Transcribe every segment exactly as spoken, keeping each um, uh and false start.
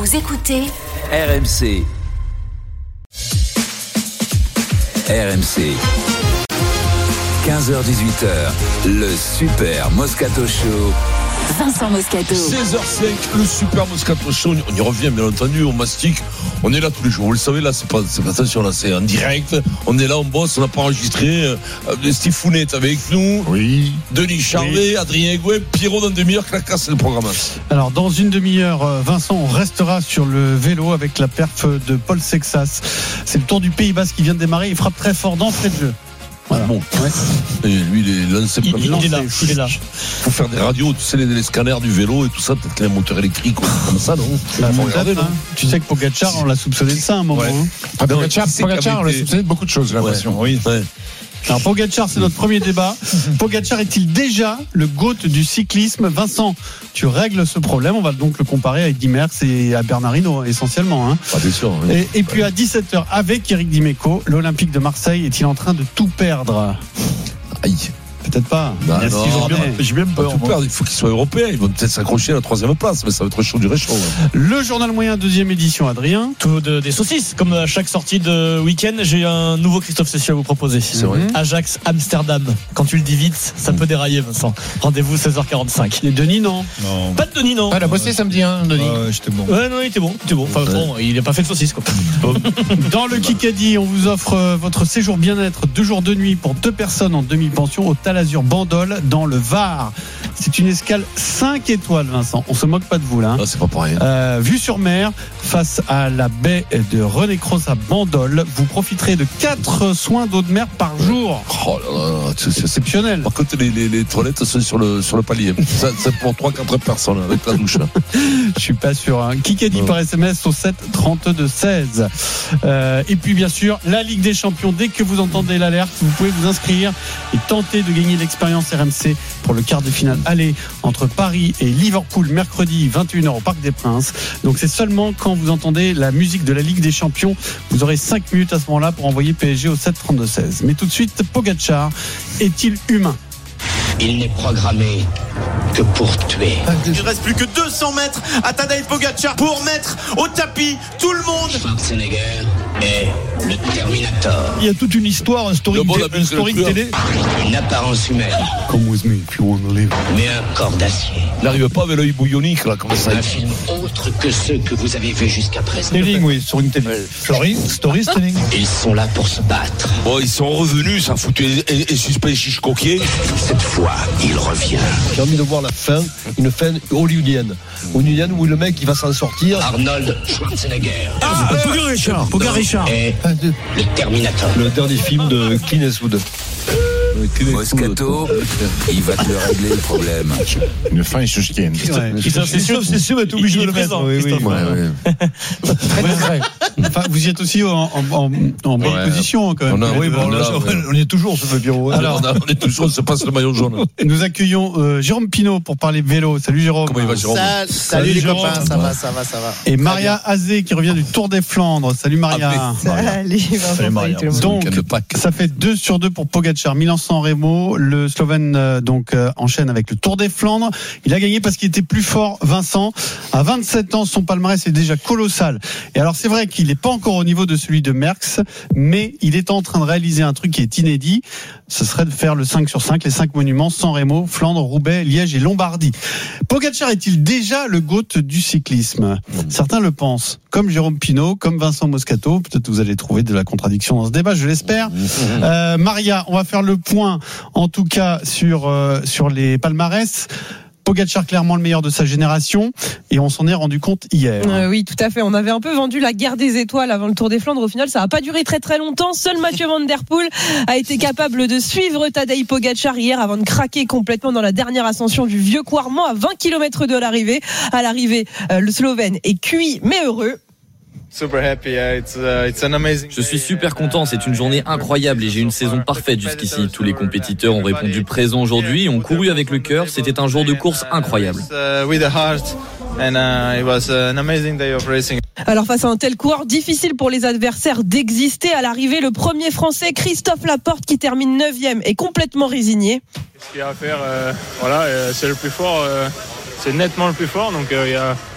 Vous écoutez R M C. R M C. quinze heures dix-huit heures, le Super Moscato Show. Vincent Moscato. seize heures cinq, le Super Moscato Show. On y revient, bien entendu, on mastique. On est là tous les jours. Vous le savez, là, c'est pas, c'est pas attention, là, c'est en direct. On est là, on bosse, on n'a pas enregistré. Euh, Steve Founet est avec nous. Oui. Denis Charvet, oui. Adrien Gouin, Pierrot dans une demi-heure, Clacas, c'est le programme. Alors, dans une demi-heure, Vincent, on restera sur le vélo avec la perf de Paul Sexas. C'est le Tour du Pays Basque qui vient de démarrer. Il frappe très fort d'entrée de jeu. Voilà. Bon, ouais. Et lui, il est lancé. Il, il, il est là. Il est là. Faut faire des radios, tu sais, les, les scanners du vélo et tout ça. Peut-être qu'il y a un moteur électrique ou comme ça, non? Bah, regarder, non, tu sais que Pogacar, on l'a soupçonné de ça à un moment. Ouais. Hein. Pogacar, Pogacar on l'a soupçonné de beaucoup de choses, j'ai l'impression. Ouais. Oui. Ouais. Alors Pogacar, c'est notre premier débat. Pogacar est-il déjà le GOAT du cyclisme? Vincent, tu règles ce problème. On va donc le comparer à Eddy Merckx et à Bernard Hinault essentiellement. Hein. Ah, bien sûr, oui. et, et puis à dix-sept heures, avec Eric Dimeco, l'Olympique de Marseille est-il en train de tout perdre? Aïe. Peut-être pas. Bah, non, non, bien, j'ai bien peur. Il faut qu'ils soient européens. Ils vont peut-être s'accrocher à la troisième place, mais ça va être chaud du réchaud. Ouais. Le journal moyen, deuxième édition, Adrien. Tout de, des saucisses. Comme à chaque sortie de week-end, j'ai un nouveau Christophe Cessieux à vous proposer. C'est vrai. Ajax Amsterdam. Quand tu le dis vite, ça peut dérailler, Vincent. Rendez-vous seize heures quarante-cinq. Et Denis, non. Non. Pas de Denis, non. Ah, il a bossé samedi, hein, Denis. Ah, ouais, j'étais bon. Ouais, non, il était bon. Il était bon. Enfin, ouais. Bon, il n'a pas fait de saucisses, quoi. Dans le Kikadi, on vous offre votre séjour bien-être deux jours de nuit pour deux personnes en demi-pension au Talazur Bandol dans le Var. C'est une escale cinq étoiles, Vincent. On se moque pas de vous là. Hein. Ah, c'est pas pareil. Euh, vue sur mer face à la baie de René Cros à Bandol. Vous profiterez de quatre soins d'eau de mer par jour. Oh là là, c'est, c'est exceptionnel. Par contre, les, les, les toilettes sont sur le, sur le palier. Ça, c'est pour trois quatre personnes avec la douche. Je suis pas sûr. Hein. Kikadi par S M S au sept trente-deux seize. Euh, et puis bien sûr, la Ligue des Champions. Dès que vous entendez l'alerte, vous pouvez vous inscrire et tenter de gagner l'expérience R M C pour le quart de finale aller entre Paris et Liverpool mercredi vingt et une heures au Parc des Princes. Donc c'est seulement quand vous entendez la musique de la Ligue des Champions, vous aurez cinq minutes à ce moment-là pour envoyer P S G au sept trente-deux seize. Mais tout de suite, Pogacar est-il humain? Il n'est programmé que pour tuer. Il ne reste plus que deux cents mètres à Tadej Pogacar pour mettre au tapis tout le monde. Schwarzenegger est le Terminator. Il y a toute une histoire, un story, bon, une story de télé. Une apparence humaine. Come with me if you want to live. Mais un corps d'acier. Il n'arrive pas avec l'œil bouillonique, là, comme ça. Un film autre que ceux que vous avez vus jusqu'à présent. Telling, oui, sur une télé. Story, story, telling. Ils sont là pour se battre. Bon, ils sont revenus, ça foutu et, et suspect chiche coquet. Cette fois, il revient. J'ai envie de voir la fin, une fin hollywoodienne. Hollywoodienne où le mec il va s'en sortir. Arnold Schwarzenegger. Ah, euh, Pogar Richard. Pogar Richard. Et le Terminator. Le dernier film de Clint Eastwood. Moscato, il va te le régler le problème. Une fin échouchienne. C'est sûr, c'est sûr, être obligé de le mettre. Oui, oui. Ouais, ouais. Enfin, vous y êtes aussi en, en, en, en bonne Ouais. position quand même. On a- Oui, bon, on a- là, ouais. On y est toujours sur le bureau. Alors, on, a, on est toujours, on se passe le maillot jaune. nous accueillons euh, Jérôme Pinault pour parler vélo. Salut Jérôme. Comment il va, Jérôme? Salut, salut les Jérôme. copains, ça va, ça va, ça va. Et Maria Azé qui revient du Tour des Flandres. Salut Maria. Salut, Salut, Maria. Donc, Week-end de Pâques. ça fait deux sur deux pour Pogacar. Milan-San Remo, le Slovène euh, donc euh, enchaîne avec le Tour des Flandres. Il a gagné parce qu'il était plus fort, Vincent. À vingt-sept ans, son palmarès est déjà colossal. Et alors c'est vrai qu'il n'est pas encore au niveau de celui de Merckx, mais il est en train de réaliser un truc qui est inédit. Ce serait de faire le cinq sur cinq, les cinq monuments, San Remo, Flandre, Roubaix, Liège et Lombardie. Pogacar est-il déjà le GOAT du cyclisme? Certains le pensent, comme Jérôme Pinault, comme Vincent Moscato. Peut-être vous allez trouver de la contradiction dans ce débat, je l'espère. Euh, Maria, on va faire le point, en tout cas, sur, euh, sur les palmarès. Pogacar clairement le meilleur de sa génération et on s'en est rendu compte hier. Euh, oui, tout à fait. On avait un peu vendu la guerre des étoiles avant le Tour des Flandres. Au final, ça n'a pas duré très très longtemps. Seul Mathieu Van Der Poel a été capable de suivre Tadej Pogacar hier avant de craquer complètement dans la dernière ascension du Vieux Quarmont à vingt kilomètres de l'arrivée. À l'arrivée, euh, le Slovène est cuit mais heureux. Je suis super content, c'est une journée incroyable et j'ai une saison parfaite jusqu'ici. Tous les compétiteurs ont répondu présent aujourd'hui, ont couru avec le cœur, c'était un jour de course incroyable. Alors face à un tel coureur, difficile pour les adversaires d'exister. À l'arrivée, le premier Français, Christophe Laporte, qui termine neuvième, est complètement résigné. Ce qu'il y a à faire, euh, voilà, euh, c'est le plus fort, euh, c'est nettement le plus fort, donc il euh, y a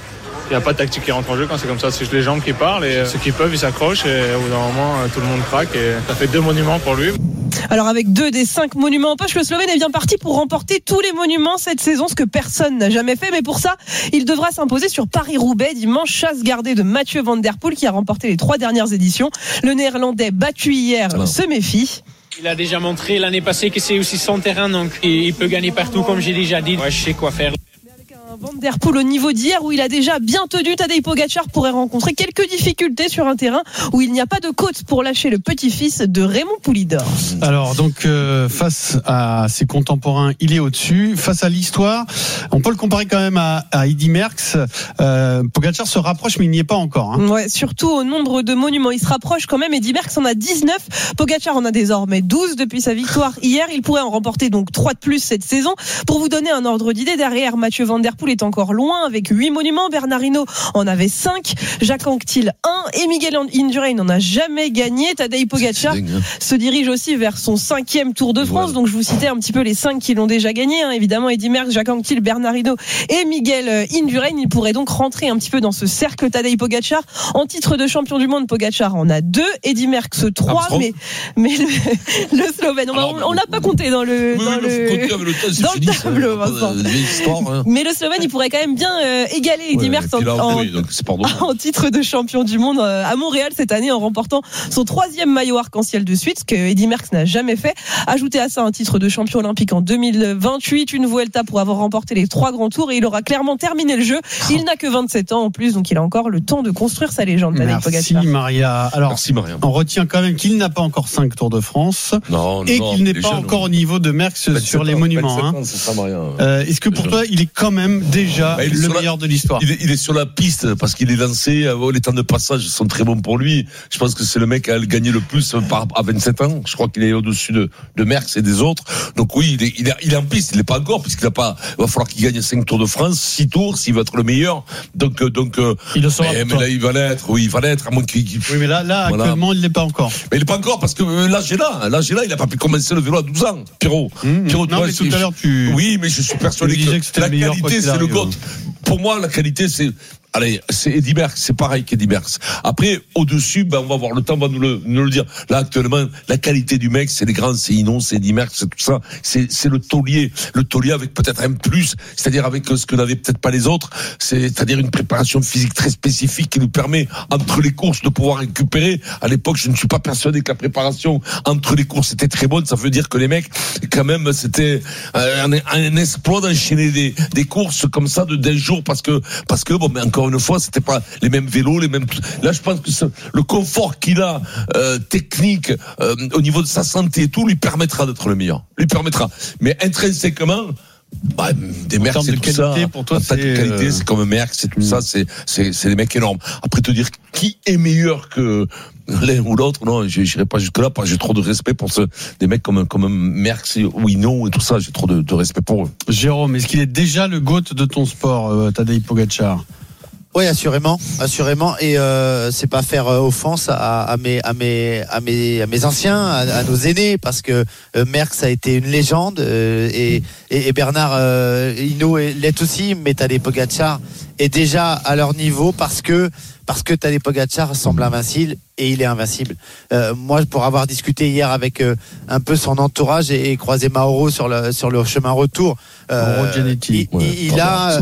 Il n'y a pas de tactique qui rentre en jeu quand c'est comme ça. C'est juste les jambes qui parlent et ceux qui peuvent, ils s'accrochent et au bout d'un moment, tout le monde craque et ça fait deux monuments pour lui. Alors avec deux des cinq monuments en poche, le Slovène est bien parti pour remporter tous les monuments cette saison, ce que personne n'a jamais fait. Mais pour ça, il devra s'imposer sur Paris-Roubaix dimanche, chasse gardée de Mathieu Van Der Poel qui a remporté les trois dernières éditions. Le Néerlandais battu hier Alors. se méfie. Il a déjà montré l'année passée que c'est aussi son terrain, donc il peut gagner partout comme j'ai déjà dit. Ouais, je sais quoi faire. Van Der Poel au niveau d'hier où il a déjà bien tenu, Tadej Pogačar pourrait rencontrer quelques difficultés sur un terrain où il n'y a pas de côte pour lâcher le petit-fils de Raymond Poulidor. Alors donc euh, face à ses contemporains, il est au-dessus. Face à l'histoire, on peut le comparer quand même à, à Eddy Merckx. Euh, Pogačar se rapproche mais il n'y est pas encore. Hein. Ouais, surtout au nombre de monuments, il se rapproche quand même. Eddy Merckx en a dix-neuf, Pogačar en a désormais douze depuis sa victoire hier. Il pourrait en remporter donc trois de plus cette saison. Pour vous donner un ordre d'idée, derrière Mathieu Van Der Poel est encore loin avec huit monuments. Bernard Hinault en avait cinq, Jacques Anquetil un et Miguel Indurain n'en a jamais gagné. Tadej Pogačar hein. se dirige aussi vers son cinquième Tour de France. Voilà. Donc je vous citais un petit peu les cinq qui l'ont déjà gagné. Hein. Évidemment, Eddy Merckx, Jacques Anquetil, Bernard Hinault et Miguel Indurain. Il pourrait donc rentrer un petit peu dans ce cercle Tadej Pogačar. En titre de champion du monde, Pogačar en a deux, Eddy Merckx trois, ah, mais, mais le, le Slovène, on, Alors, on, on l'a pas compté dans le, oui, dans le, le, le, dans fini, le tableau. Hein. Mais le Slovène, il pourrait quand même bien euh, égaler Eddy ouais, Merckx en, en, oui, en titre de champion du monde euh, à Montréal cette année en remportant son troisième maillot arc-en-ciel de suite, ce que Eddy Merckx n'a jamais fait. Ajouter à ça un titre de champion olympique en deux mille vingt-huit, une Vuelta pour avoir remporté les trois grands tours et il aura clairement terminé le jeu. Il n'a que vingt-sept ans en plus, donc il a encore le temps de construire sa légende. Merci Maria. Alors, Merci Maria. On retient quand même qu'il n'a pas encore cinq Tours de France non, et non, qu'il n'est pas jeunes, encore au niveau de Merckx sur les ans, monuments. Hein. Ans, c'est ça, Maria. Euh, est-ce que pour toi, il est quand même déjà bah, le meilleur la, de l'histoire? il est, il est sur la piste parce qu'il est lancé. Les temps de passage sont très bons pour lui. Je pense que c'est le mec qui a gagné le plus par, à vingt-sept ans. Je crois qu'il est au-dessus de, de Merckx et des autres. Donc oui, il est, il est, il est en piste. Il n'est pas encore puisqu'il a pas. Il va falloir qu'il gagne cinq Tours de France, six tours s'il veut être le meilleur. Donc donc. Il le sera. Mais, mais là, il va l'être. Oui, il va l'être. À moins qu'il. Oui, mais là, là, voilà. Actuellement, il l'est pas encore. Mais il n'est pas encore parce que là, j'ai là, là, j'ai là, il a pas pu commencer le vélo à douze ans. Pierrot. Mmh, Pierrot, non, mais tout à l'heure, tu. Oui, mais je suis persuadé que, que la qualité, c'est le GOAT. Pour moi, la qualité, c'est. Allez, c'est Eddy Merckx, c'est pareil qu'Eddy Merckx. Après, au-dessus, ben, on va voir, le temps va nous le, nous le dire. Là, actuellement, la qualité du mec, c'est les grands, c'est Hinault, c'est Eddy Merckx, c'est tout ça. C'est, c'est le taulier. Le taulier avec peut-être un plus, c'est-à-dire avec ce que n'avaient peut-être pas les autres. C'est, c'est-à-dire une préparation physique très spécifique qui nous permet, entre les courses, de pouvoir récupérer. À l'époque, je ne suis pas persuadé que la préparation entre les courses était très bonne. Ça veut dire que les mecs, quand même, c'était un, un exploit d'enchaîner des, des courses comme ça de dix jours parce que, parce que, bon, mais encore une fois, c'était pas les mêmes vélos, les mêmes. Là, je pense que ce, le confort qu'il a euh, technique euh, au niveau de sa santé et tout lui permettra d'être le meilleur. Lui permettra. Mais intrinsèquement. Bah, des Merckx, c'est de tout qualité, ça. pour toi, c'est de qualité, euh... c'est comme Merckx, c'est tout mmh. ça. C'est, c'est, c'est des mecs énormes. Après, te dire qui est meilleur que l'un ou l'autre, non, j'irai pas jusque là parce que j'ai trop de respect pour ce, des mecs comme, comme Merckx ou Hinault et tout ça. J'ai trop de, de respect pour eux. Jérôme, est-ce qu'il est déjà le GOAT de ton sport, euh, Tadej Pogačar? Oui, assurément, assurément, et euh, c'est pas faire euh, offense à, à mes, à mes, à mes, à mes anciens, à, à nos aînés, parce que euh, Merckx a été une légende euh, et, et, et Bernard euh, Hinault l'est aussi, mais Tadej Pogačar est déjà à leur niveau parce que parce que Tadej Pogačar semble invincible et il est invincible. Euh, moi, pour avoir discuté hier avec euh, un peu son entourage et, et croisé Mauro sur le sur le chemin retour, euh, il, ouais. il, il a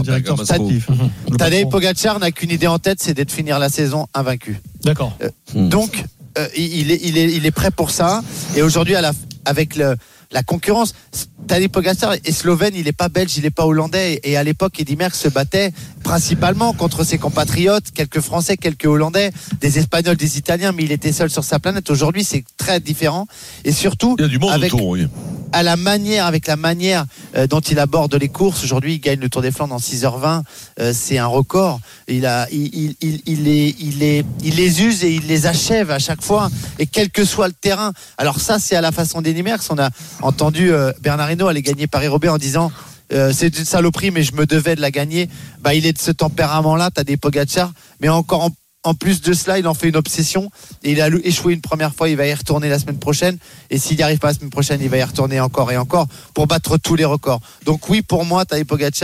Tadej Pogačar n'a qu'une idée en tête, c'est d'être finir la saison invaincu. D'accord. Euh, mmh. Donc, euh, il est il est il est prêt pour ça. Et aujourd'hui, à la avec le la concurrence, Tadej Pogačar est slovène, il n'est pas belge, il n'est pas hollandais. Et à l'époque, Eddy Merckx se battait principalement contre ses compatriotes, quelques Français, quelques Hollandais, des Espagnols, des Italiens, mais il était seul sur sa planète. Aujourd'hui, c'est très différent. Et surtout, il y a du monde avec, autour, oui. à la manière, avec la manière euh, dont il aborde les courses. Aujourd'hui, il gagne le Tour des Flandres en six heures vingt. Euh, c'est un record. Il a, il, il, il, il, les, il, les, il les use et il les achève à chaque fois. Et quel que soit le terrain. Alors ça, c'est à la façon d'Eddy Merckx. On a entendu euh, Bernard Hinault aller gagner Paris-Roubaix en disant euh, c'est une saloperie, mais je me devais de la gagner. Bah, il est de ce tempérament-là. T'as des Pogačar, mais encore en En plus de cela, il en fait une obsession. Et il a échoué une première fois, il va y retourner la semaine prochaine. Et s'il n'y arrive pas la semaine prochaine, il va y retourner encore et encore pour battre tous les records. Donc oui, pour moi, Tadej Pogačar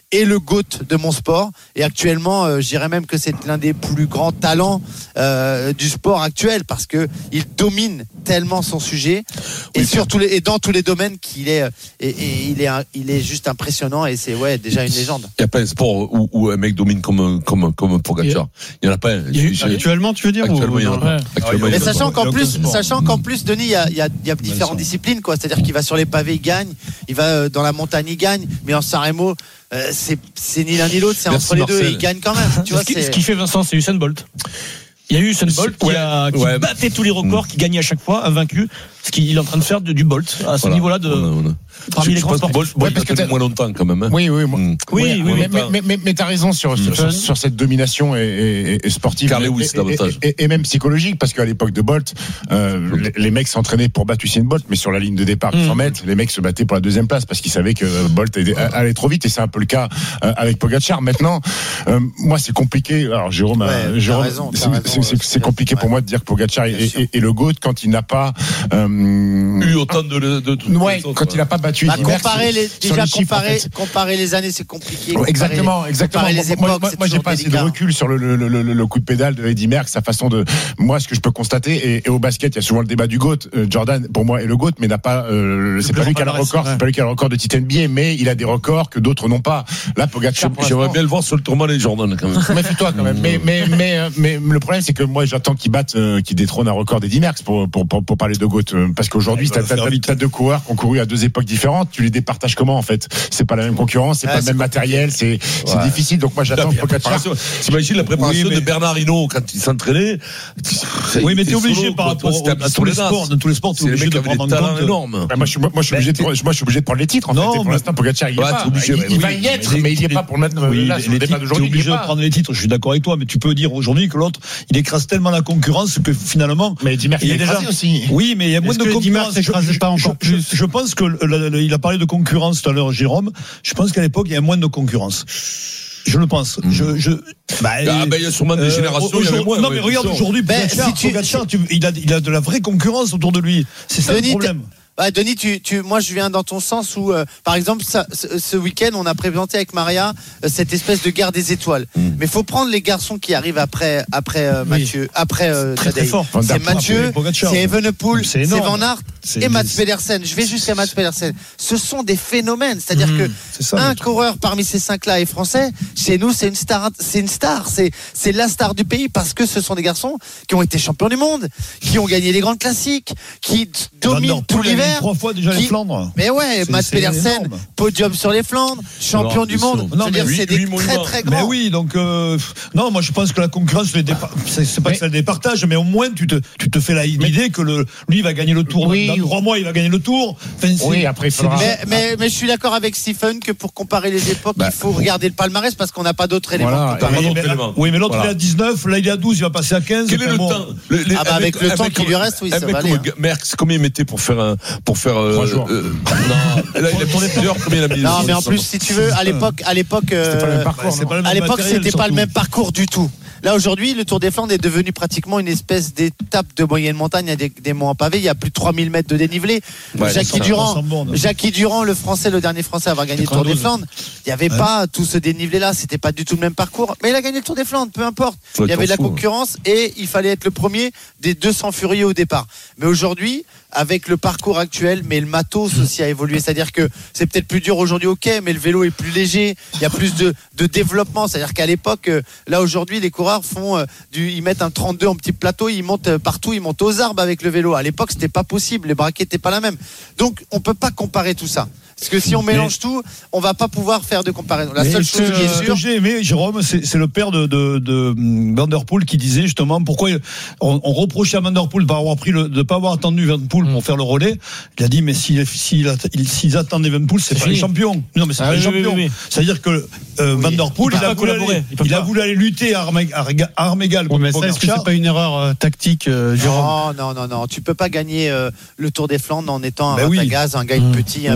est le GOAT de mon sport. Et actuellement, euh, je dirais même que c'est l'un des plus grands talents euh, du sport actuel parce que il domine tellement son sujet et, oui, sur tous les, et dans tous les domaines qu'il est, et, et il est, un, il est juste impressionnant et c'est ouais déjà une légende. Il n'y a pas un sport où, où un mec domine comme comme comme Pogacar. Il n'y en a pas un. Il y a, actuellement, tu veux dire Actuellement, ou, il y en a pas. Actuellement, Mais il y en a sachant pas. qu'en plus, sachant qu'en plus, Denis, il y a, il y a, il y a différentes disciplines, quoi. C'est-à-dire qu'il va sur les pavés, il gagne. Il va dans la montagne, il gagne. Mais en San Remo, euh, c'est, c'est ni l'un ni l'autre, c'est Merci entre les Marcel. deux et il gagne quand même. Tu vois, ce, qui, c'est... ce qui fait Vincent, c'est Usain Bolt. Il y a eu Usain Bolt qui, ouais, a, qui ouais. battait tous les records, mmh. qui gagnait à chaque fois, invaincu. Ce qu'il est en train de faire de, du Bolt à ce voilà. niveau-là de. On a, on a. Parmi je, les je grands pense que Bolt, Bolt ouais, parce a tenu moins longtemps quand même. Hein. Oui, oui, moi, mmh. oui, oui, oui, mais, mais, mais, mais, mais t'as raison sur, mmh. sur, sur cette domination et, et, et sportive Car et, Lewis, et, et, et, et même psychologique, parce qu'à l'époque de Bolt, euh, mmh. les, les mecs s'entraînaient pour battre Usain Bolt, mais sur la ligne de départ de mmh. cent mètres, les mecs se battaient pour la deuxième place parce qu'ils savaient que Bolt allait, allait trop vite, et c'est un peu le cas euh, avec Pogacar. Maintenant, euh, moi, c'est compliqué. Alors, Jérôme, ouais, euh, Jérôme raison, c'est, raison, c'est, c'est, c'est compliqué ouais. pour moi de dire que Pogacar est, est, est le GOAT quand il n'a pas euh, eu autant de, de, de, de ouais, quand ouais. il n'a pas battu. Bah, comparer les, déjà les chiffres, comparer, en fait. comparer les années, c'est compliqué. Ouais, exactement, les, exactement. Comparer les époques, moi, moi, c'est moi j'ai pas assez de recul sur le, le, le, le, le coup de pédale de Eddy Merckx, sa façon de. Moi, ce que je peux constater, et, et au basket, il y a souvent le débat du GOAT. Euh, Jordan, pour moi, est le GOAT, mais n'a pas. Euh, c'est pas lui qui a le record, ouais. c'est pas lui qui a le record de titre N B A, mais il a des records que d'autres n'ont pas. Là, Pogacar. J'aimerais bien le voir sur le tournoi des Jordan quand même. Méfie-toi quand même. Mais, mais, mais, mais, mais le problème, c'est que moi, j'attends qu'il batte, euh, qu'il détrône un record d'Eddy Merckx pour, pour, pour, pour parler de GOAT. Parce qu'aujourd'hui, t'as, t'as, t'as deux coureurs qui ont couru à deux époques différentes. Tu les départages comment, en fait? C'est pas la même concurrence, c'est ah, pas le même matériel, c'est, ouais. c'est difficile. Donc moi, j'attends que Pogacar. T'imagines la préparation oui, mais... de Bernard Hinault quand il s'entraînait? Oui, mais t'es obligé par rapport à tous les sports. Dans tous les sports, t'es obligé de prendre en compte. Énorme. Moi, je suis obligé de, moi, je suis obligé de prendre les titres, en fait. Pour l'instant, Pogacar, il y est pas. Il va y être, mais il y est pas pour le mettre là, sur le débat d'aujourd'hui. T'es obligé de prendre les titres. Je suis d'accord avec toi, mais tu peux dire aujourd'hui que l'autre, il écrase tellement la concurrence que finalement. Mais Eddy Merckx, il est écrasé aussi. Oui, mais il y a moins de concurrence. Je pas encore plus. Je pense que il a parlé de concurrence tout à l'heure, Jérôme. Je pense qu'à l'époque, il y a moins de concurrence. Je le pense. Mmh. Je, je, bah, ah, ben, il y a sûrement des euh, générations. Il y avait moins, non, mais regarde, aujourd'hui, ben, Pogacar, si tu, Pogacar, tu, il, a, il a de la vraie concurrence autour de lui. C'est ça Denis, le problème. Bah, Denis, tu, tu, moi, je viens dans ton sens où, euh, par exemple, ça, ce, ce week-end, on a présenté avec Maria euh, cette espèce de guerre des étoiles. Mm. Mais il faut prendre les garçons qui arrivent après, après euh, Mathieu, oui. après euh, très, très fort. C'est Mathieu, c'est Evenepoel, c'est, c'est Van Aert c'est et Mats Pedersen. Je vais jusqu'à Mats Pedersen. Ce sont des phénomènes. C'est-à-dire mm. que c'est ça, un coureur parmi ces cinq-là est français. Chez nous, c'est une star. C'est une star. C'est, c'est la star du pays parce que ce sont des garçons qui ont été champions du monde, qui ont gagné les grandes classiques, qui dominent tout l'hiver. Trois fois déjà qui... les Flandres. Mais ouais, Mats Pedersen, podium sur les Flandres, champion non, du monde. Non, je veux dire, lui, c'est des lui, très très grands. Mais oui, donc euh, non, moi je pense que la concurrence, les dépa... c'est, c'est pas mais... que ça le départage, mais au moins tu te tu te fais la l'idée mais... que le lui il va gagner le Tour. Oui. Dans trois mois, il va gagner le Tour. Enfin, oui, après il faudra. Mais, mais mais je suis d'accord avec Stephen que pour comparer les époques, bah, il faut regarder le palmarès parce qu'on n'a pas d'autres éléments. Voilà. Et, mais, oui, mais l'autre voilà. il est à dix-neuf, là il est à douze, il va passer à quinze. Quel est le temps Ah bah avec le temps qui lui reste, oui, ça va aller. Merckx, combien il mettait pour faire un pour faire non, là, il a tourné plusieurs combien il a mis. Non, mais en plus, si tu veux, à l'époque, à l'époque, euh, à l'époque, c'était pas le même parcours du tout. Là, aujourd'hui, le Tour des Flandres est devenu pratiquement une espèce d'étape de moyenne montagne. Il y a des, des monts en pavé, il y a plus de trois mille mètres de dénivelé. Ouais, Jackie Durand, Jackie Durand, le français, le dernier français à avoir gagné le Tour des Flandres, il n'y avait ouais. pas tout ce dénivelé-là, c'était pas du tout le même parcours. Mais il a gagné le Tour des Flandres, peu importe. Ouais, il y avait de la concurrence et il fallait être le premier des deux cents furieux au départ. Mais aujourd'hui, avec le parcours actuel, mais le matos aussi a évolué. C'est-à-dire que c'est peut-être plus dur aujourd'hui, ok, mais le vélo est plus léger. Il y a plus de, de développement. C'est-à-dire qu'à l'époque, là aujourd'hui, les coureurs font du, ils mettent un trente-deux en petit plateau, ils montent partout, ils montent aux arbres avec le vélo. À l'époque, c'était pas possible. Les braquets n'étaient pas la même. Donc, on peut pas comparer tout ça. Parce que si on mélange mais, tout, on va pas pouvoir faire de comparaison. La seule chose qui est sûre. Ce que j'ai aimé, Jérôme, c'est, c'est le père de, de, de Van Der Poel qui disait justement pourquoi on, on reprochait à Van Der Poel de pas avoir pris le, de pas avoir attendu Van Der Poel pour faire le relais. Il a dit mais s'ils s'ils, s'ils attendaient Van Der Poel, c'est, c'est pas fini. Les champions. Non mais c'est ah, pas oui, les champions. Oui, oui, oui. C'est-à-dire que euh, oui. Van Der Poel, il, il a voulu aller, il, il a voulu aller lutter à armes égales. Oui, mais ça, est-ce que c'est pas une erreur euh, tactique, euh, Jérôme? Non, non, non, non. Tu peux pas gagner euh, le Tour des Flandres en étant un ratagaz, un gars petit, un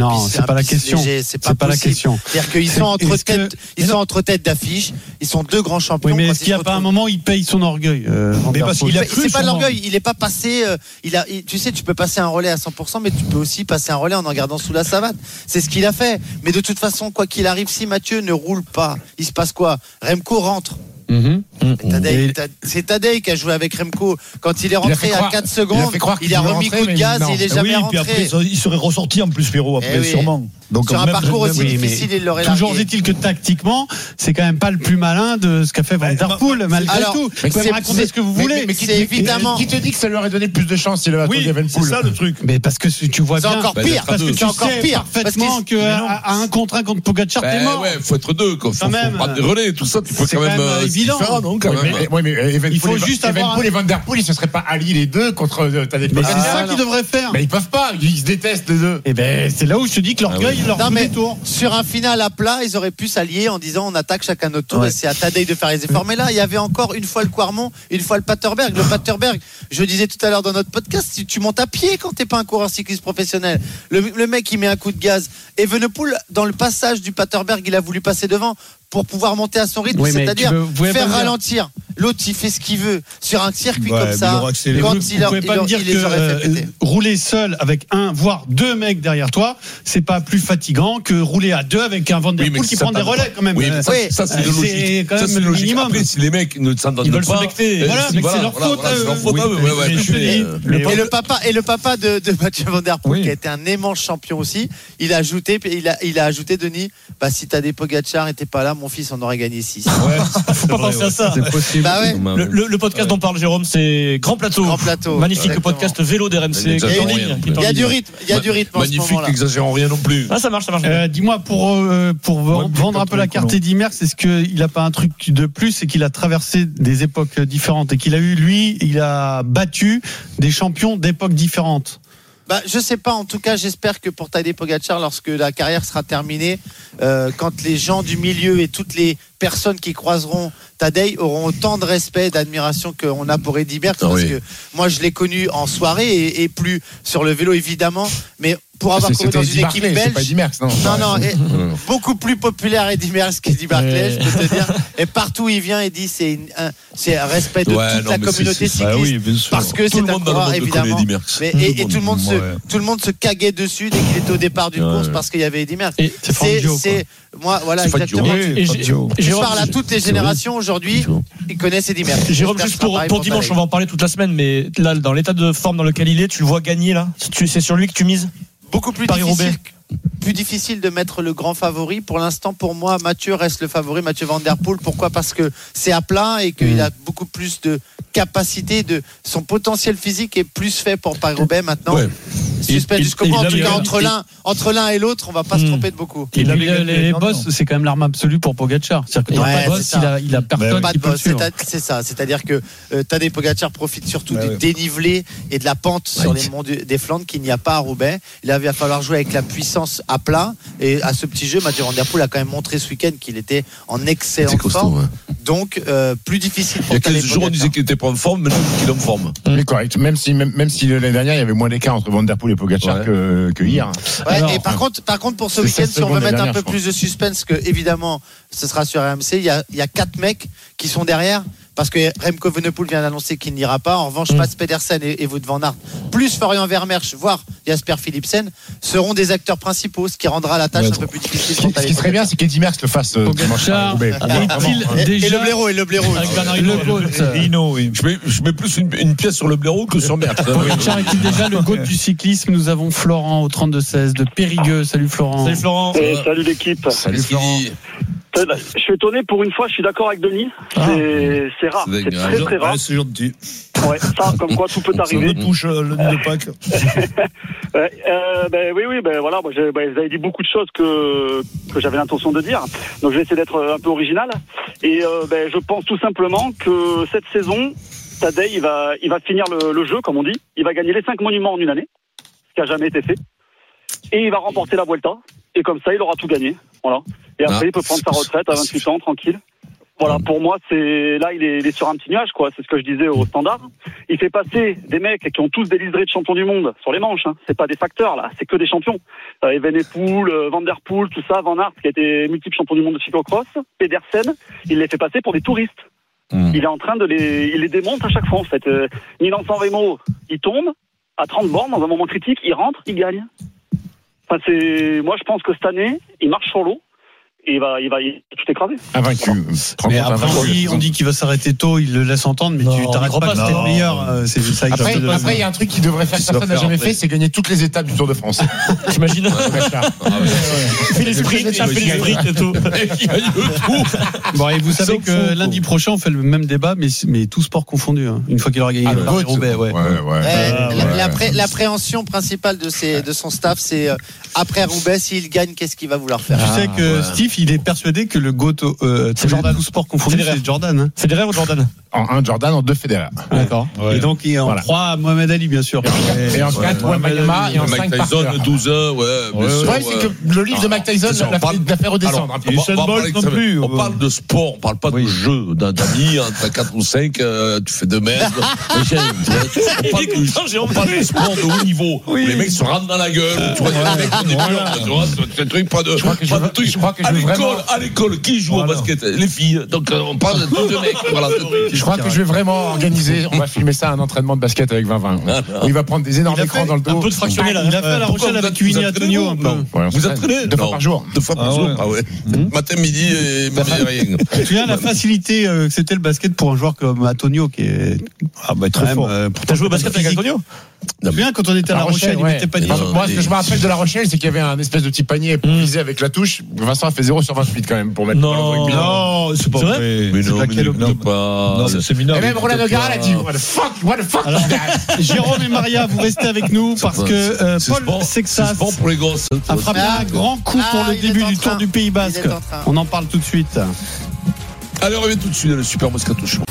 pas la question. Léger, c'est pas, c'est pas la possible. question. C'est-à-dire qu'ils sont entre Est-ce tête, que... ils sont entre tête d'affiche. Ils sont deux grands champions. Oui, mais quand est-ce qu'il n'y a pas un moment où il paye son orgueil euh, Mais parce qu'il a cru c'est pas de sûrement. l'orgueil. Il est pas passé. Euh, il a. il- tu sais, tu peux passer un relais à cent pour cent, mais tu peux aussi passer un relais en en gardant sous la savate. C'est ce qu'il a fait. Mais de toute façon, quoi qu'il arrive, si Mathieu ne roule pas, il se passe quoi? Remco rentre. Mm-hmm. Tadej, Et- Tad- c'est Tadej qui a joué avec Remco quand il est Il a rentré fait à croire- quatre il a secondes. fait croire Il, qu'il a voulait remis rentrer, coup de mais gaz, non. il est Ah jamais oui, puis rentré. après, ça- il serait ressorti en plus, Pierrot, après, Eh oui. sûrement. Donc, Sur un même- parcours même- aussi Oui, mais difficile, il l'aurait toujours largué. est-il que tactiquement, c'est quand même pas le plus malin de ce qu'a fait Van Der Poel, malgré Alors, tout. mais Vous pouvez c'est- me raconter ce que vous Mais- voulez. mais- mais qui- C'est mais- évidemment- Qui te dit que ça lui aurait donné plus de chance s'il avait attendu Oui, Evenepoel? c'est ça le truc. Mais parce que tu vois C'est bien, encore Bah, pire. d'être à parce que deux. tu C'est encore sais pire. parfaitement Parce que Mais non. à, à un contre un contre Pogacar, t'es Ben mort. ouais, faut être deux, quoi. Faut, Quand faut même. prendre des relais, tout ça, tu peux C'est quand même. quand même euh, évident. c'est différent, non, quand Ouais, même. mais, ouais, mais Evenepoel Il faut et- juste avoir Evenepoel et Van Der Poel, ils se seraient pas alliés les deux contre euh, Tadej Mais c'est Pogacar. ça qu'ils devraient faire. Mais ils peuvent pas, ils se détestent les deux. Et ben c'est là où je te dis que l'orgueil Ah leur Non, joue mais des tours. sur un final à plat, ils auraient pu s'allier en disant on attaque chacun notre tour Ouais. et c'est à Tadej de faire les efforts. Mais là, il y avait encore une fois le Quarmont, une fois le Paterberg. Le Paterberg, je disais tout à l'heure dans notre podcast, tu, tu montes à pied quand t'es pas un coureur cycliste professionnel. Le, le mec, il met un coup de gaz. Et Evenepoel, dans le passage du Paterberg, il a voulu passer devant pour pouvoir monter à son rythme, Oui, mais c'est-à-dire tu peux- vous pouvez faire pas me dire- ralentir. L'autre, il fait ce qu'il veut. Sur un circuit Ouais, comme mais il ça, aura accéléré. quand Vous, il, vous a- pouvez il pas a- me dire il que les aurait fait euh, péter. rouler seul avec un voire deux mecs derrière toi, c'est pas plus fatigant que rouler à deux avec un Van Der Oui, mais Poel qui ça prend des t'entend relais quand même. Oui, mais ça, Oui. ça, c'est Euh, logique. c'est quand Ça, même c'est le logique. minimum. Après, si les mecs ne s'entendent Ils veulent pas. se becter. euh, Voilà, si- mais c'est leur faute, voilà, c'est leur euh, faute. oui, ah, ouais, ouais, mais ouais, je te mais, dis, euh, le Et le papa et le papa de, de Mathieu Van Der Poel Oui. qui a été un immense champion aussi, il a ajouté il a il a ajouté Denis, bah si Tadej Pogacar était pas là, mon fils on aurait gagné six. Faut pas penser à ça. C'est possible. Bah ouais. Le, le- le podcast dont parle Jérôme, c'est Grand Plateau. Grand Plateau. Magnifique Exactement. podcast vélo d'R M C. Mais qui est en n'exagérons ligne, rien. qui est en Il y a ligne. du rythme, il y a du rythme en ce Magnifique, moment-là. n'exagérons rien non plus. Ah, ça marche, ça marche. Euh, dis-moi, pour, euh, pour Moi, vendre un quand peu on la est carte colon. Eddy Merckx, est-ce qu'il n'a pas un truc de plus, c'est qu'il a traversé des époques différentes et qu'il a eu, lui, il a battu des champions d'époques différentes. Bah, je sais pas, en tout cas, j'espère que pour Tadej Pogacar, lorsque la carrière sera terminée, euh, quand les gens du milieu et toutes les personnes qui croiseront Tadej auront autant de respect, d'admiration qu'on a pour Eddy Merckx, Ah parce oui. que moi, je l'ai connu en soirée et, et plus sur le vélo, évidemment, mais pour avoir C'est- couru dans c'était une Eddy équipe Barclay, c'est belge. pas Eddy Merckx, non. Non, non, et Ouais. beaucoup plus populaire Eddy Merckx qu'Eddy Barclay, je peux te dire. Et partout où il vient, Eddy, c'est une- un, c'est un respect de Ouais, toute non, la mais communauté c'est- c'est- Bah cycliste. oui, bien sûr. Parce que Tout c'est le un monde dans le coureur, monde le connaît, évidemment. Eddy Merckx. Mais- Tout le et, et monde, tout le monde se, ouais. tout le monde se caguait dessus dès qu'il était au départ d'une Ouais. course parce qu'il y avait Eddy Merckx. Et c'est C'est, Fangio, c'est, moi, voilà, C'est Fangio. exactement. Oui, Et pas j'ai- Joe. Je Jérôme, parle à toutes les générations aujourd'hui, ils connaissent Eddy Merckx. Jérôme, J'espère juste que ce sera pour, pareil pour dimanche, Tadej. on va en parler toute la semaine, mais là, dans l'état de forme dans lequel il est, tu le vois gagner là. Tu- C'est sur lui que tu mises. Beaucoup plus Paris-Roubaix. difficile, plus difficile de mettre le grand favori. Pour l'instant, pour moi, Mathieu reste le favori, Mathieu Van Der Poel. Pourquoi ? Parce que c'est à plat et qu'il a beaucoup plus de capacité, de son potentiel physique est plus fait pour Paris-Roubaix maintenant. Ouais. Suspect Il- jusqu'au il- bout. En il tout avait- cas, entre il- l'un, entre l'un et l'autre, on va pas se Hmm. tromper de beaucoup. Et Il puis, avait les, gagné les les boss, c'est quand même l'arme absolue pour Pogacar. C'est-à-dire que dans Ouais, le boss, c'est ça. il a, il a personne Pas qui de peut le boss, suivre. c'est, c'est ça. C'est-à-dire que euh, Tadej Pogacar profite surtout Ouais, du ouais. dénivelé et de la pente sur Ouais. les monts du- des Flandres qu'il n'y a pas à Roubaix. Il va falloir jouer avec la puissance à plat. Et à ce petit jeu, Mathieu Van Der Poel a quand même montré ce week-end qu'il était en C'est excellente costaud. forme. ouais. Donc, euh, plus difficile Il y pour a Tadej quinze jours, on Pogacar. disait qu'il était pas en forme, maintenant qu'il est en forme. Mais correct. Même si, même, même si l'année dernière, il y avait moins d'écart entre Van Der Poel et Pogacar Ouais. que, que hier. Ouais, Alors, et par contre, par contre, pour ce c'est week-end, sept si on veut secondes mettre un l'année peu dernière, plus de suspense, que évidemment, ce sera sur R M C, il y a, il y a quatre mecs qui sont derrière. Parce que Remco Evenepoel vient d'annoncer qu'il n'ira pas. En revanche, Mm. Mats Pedersen et, et Wout van Aert, plus Florian Vermeersch, voire Jasper Philipsen, seront des acteurs principaux, ce qui rendra la tâche Ouais, un peu plus difficile Ce pour qui, ce qui Tadej serait bien, c'est qu'Eddy Merckx le fasse euh, dimanche à Pogacar Roubaix. est-il Et, et déjà le blaireau, et le blaireau. Avec Bernard le Hinault. GOAT Hino, oui. Je mets, je mets plus une, une pièce sur le blaireau que sur Merckx. Pogacar est-il déjà le GOAT du cyclisme? Nous avons Florent au trente-deux seize de Périgueux. Salut Florent. Salut Florent. Et salut l'équipe. Salut Florent. Je suis étonné pour une fois, je suis d'accord avec Denis. Ah. C'est, c'est rare, C'est c'est dingue. très très rare. Ouais, c'est gentil. Ouais, ça, comme quoi tout peut Ça arriver. me touche euh, le nez de Pâques. Ouais, euh, ben oui, oui, ben voilà, moi, j'ai- ben, vous avez dit beaucoup de choses que que j'avais l'intention de dire. Donc je vais essayer d'être un peu original. Et euh, ben, je pense tout simplement que cette saison, Tadej, il va, il va finir le, le jeu, comme on dit. Il va gagner les cinq monuments en une année, ce qui a jamais été fait. Et il va remporter la Vuelta. Et comme ça, il aura tout gagné. Voilà. Et après, Ah. il peut prendre sa retraite à vingt-huit ans, tranquille. Voilà, pour moi, c'est là, il est, il est sur un petit nuage, quoi. C'est ce que je disais au standard. Il fait passer des mecs qui ont tous des liserés de champions du monde sur les manches. Hein. C'est pas des facteurs, là. C'est que des champions. Euh, Evenepoel, euh, Van Der Poel, tout ça, Van Aert, qui a été multiple champion du monde de cyclocross, Pedersen, il les fait passer pour des touristes. Mmh. Il est en train de les, il les démonte à chaque fois, en fait. Euh, Milan-San Remo, il tombe à trente bornes dans un moment critique, il rentre, il gagne. Enfin, c'est, moi, je pense que cette année, il marche sur l'eau. Et il va, il va, il va tout écraser. Invaincu. Mais après, on dit, on dit qu'il va s'arrêter tôt, il le laisse entendre, mais non, tu t'arrêtes pas, c'était le meilleur. C'est ça. Après, il après, y a un truc qui devrait faire que personne n'a jamais fait, c'est gagner toutes les étapes du Tour de France. T'imagines? Il fait les sprints, il fait les sprints et tout. Bon, et vous savez que lundi prochain, on fait le même débat, mais, mais tout sport confondu, hein. Une fois qu'il aura gagné ah, le Paris-Roubaix, ouais. ouais, ouais. Euh, L'appré- l'appréhension principale de, ses, de son staff, c'est euh, après Roubaix, s'il gagne, qu'est-ce qu'il va vouloir faire? Tu sais que ouais. Steve, il est persuadé que le GOAT, euh, c'est Jordan, tout sport confondu, c'est Jordan. Hein. Federer ou Jordan? En un Jordan, en deux Federer. D'accord. Ouais. Et donc, il en voilà. trois, Mohamed Ali, bien sûr. Et, et en quatre, ouais, Wembanyama, et en cinq, Tyson, douze ans, ouais. Ouais, ouais, ouais, c'est que le livre de Mike Tyson l'a fait, l'a fait redescendre. Alors, on, on, on, non plus, on parle de sport, on parle pas oui. de jeu. D'amis, entre quatre ou cinq, euh, tu fais deux mètres. on, parle de, on parle de sport de haut niveau. Oui. Les mecs se rentrent dans la gueule. Tu vois, les mecs, on est durs. Tu vois, c'est un truc, pas de. Je crois que à l'école, à l'école, qui joue au basket? Les filles. Donc, on parle de deux mecs. Voilà. Je crois que je vais vraiment organiser. On va filmer ça, un entraînement de basket avec vingt vingt. Il va prendre des énormes écrans dans le dos. Un peu de fractionné là. Il a fait à La Rochelle avec Winnie Antonio un peu. Vous entraînez deux fois par jour. Deux fois par jour. Ah ouais. Matin, midi et midi rien. Tu viens la facilité que c'était le basket pour un joueur comme Antonio qui est ah bah très fort. T'as joué au basket avec Antonio? Tu te souviens quand on était à La Rochelle, il mettait pas de. Moi, ce que je me rappelle de La Rochelle, c'est qu'il y avait un espèce de petit panier improvisé avec la touche. Vincent a fait zéro sur vingt-huit quand même pour mettre. Non, non, c'est pas vrai. Mais non, mais pas. Non, c'est minable. Et même Roland Nogara l'a dit. What the fuck, what the fuck. Jérôme et Maria, vous restez avec nous parce que Paul Sexas a frappé un grand coup pour le début du Tour du Pays Basque. On en parle tout de suite. Allez, on revient tout de suite dans le Super Moscato Show.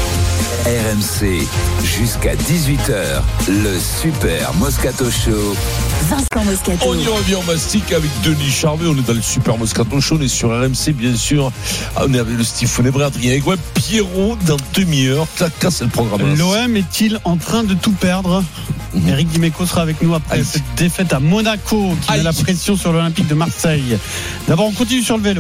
R M C, jusqu'à dix-huit heures, le Super Moscato Show. Vincent Moscato. On y revient en mastic avec Denis Charvet. On est dans le Super Moscato Show. On est sur R M C, bien sûr. On est avec le Steve Funébré, Adrien Aigouin, Pierrot dans demi-heure. Clac, c'est le programme. L'O M est-il en train de tout perdre? Mmh. Eric Dimeco sera avec nous après Aïe. cette défaite à Monaco qui Aïe. met la pression sur l'Olympique de Marseille. D'abord, on continue sur le vélo.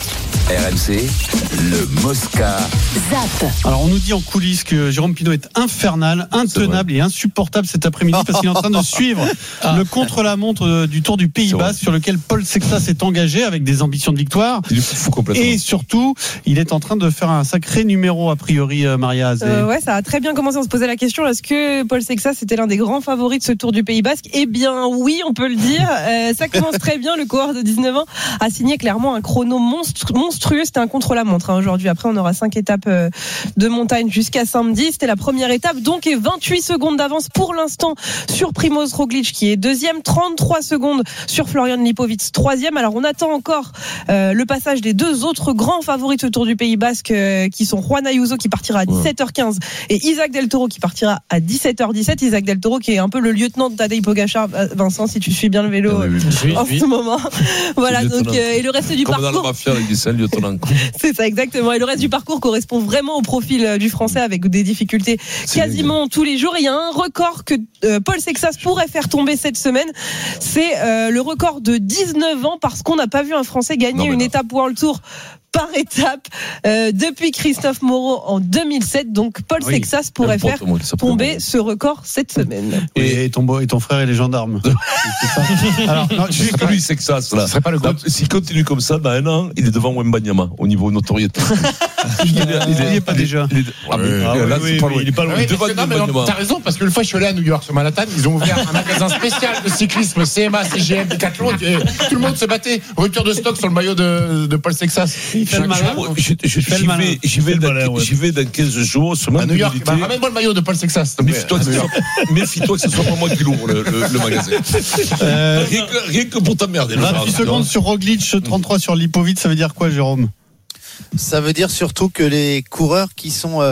R M C, le Mosca. Zap. Alors on nous dit en coulisses que Jérôme Pinot est infernal, intenable et insupportable cet après-midi parce qu'il est en train de suivre ah. le contre-la-montre du Tour du Pays Basque sur lequel Paul Sexas s'est engagé avec des ambitions de victoire. Il est fou complètement. Et surtout, il est en train de faire un sacré numéro a priori, Maria Azé. Euh, ouais, ça a très bien commencé. On se posait la question, est-ce que Paul Sexas était l'un des grands favoris de ce Tour du Pays Basque? Eh bien oui, on peut le dire. Euh, ça commence très bien. Le coureur de dix-neuf ans a signé clairement un chrono monstre, monstrueux. C'était un contre-la-montre hein, aujourd'hui. Après, on aura cinq étapes euh, de montagne jusqu'à samedi. C'était la première étape, donc, et vingt-huit secondes d'avance pour l'instant sur Primoz Roglic qui est deuxième, trente-trois secondes sur Florian Lipovic troisième. Alors, on attend encore euh, le passage des deux autres grands favoris de ce Tour du Pays Basque euh, qui sont Juan Ayuso qui partira à dix-sept heures quinze et Isaac Del Toro qui partira à dix-sept heures dix-sept. Isaac Del Toro qui est un peu le lieutenant de Tadej Pogačar. Vincent, si tu suis bien le vélo oui, oui, en oui. ce moment. Voilà, donc, euh, et le reste du Comme parcours. Dans la mafia, avec des lieutenant. C'est ça, exactement. Et le reste du parcours correspond vraiment au profil du Français avec des difficultés c'est quasiment bien. Tous les jours. Et il y a un record que euh, Paul Sexas pourrait faire tomber cette semaine. C'est euh, le record de dix-neuf ans parce qu'on n'a pas vu un Français gagner non, une non. étape World Tour par étape euh, depuis Christophe Moreau en deux mille sept. Donc Paul oui, Sexas pourrait faire tomber ce record cette semaine. Et, et, ton, et ton frère est les gendarmes. C'est ça. Alors, non, je sais que lui Sexas là. Ce serait pas le S'il continue comme ça, dans un an, il est devant Wembanyama au niveau notoriété. il n'y est pas déjà. Il est, ah, mais, ah, là, oui, c'est pas oui, il est pas loin. Oui, non, t'as raison parce qu'une fois je suis allé à New York sur Manhattan, ils ont ouvert un magasin spécial de cyclisme C M A, C G M, Decathlon. Et tout le monde se battait. Rupture de stock sur le maillot de, de Paul Sexas. J'y vais dans quinze jours sur à New York. Bah, ramène-moi le maillot de Paul Sexas. Méfie-toi que ce soit pas moi qui l'ouvre le, le, le magasin. Euh, rien, que, rien que pour ta merde. vingt-huit secondes sur Roglic, trente-trois sur Lipovic, ça veut dire quoi, Jérôme? Ça veut dire surtout que les coureurs qui sont euh,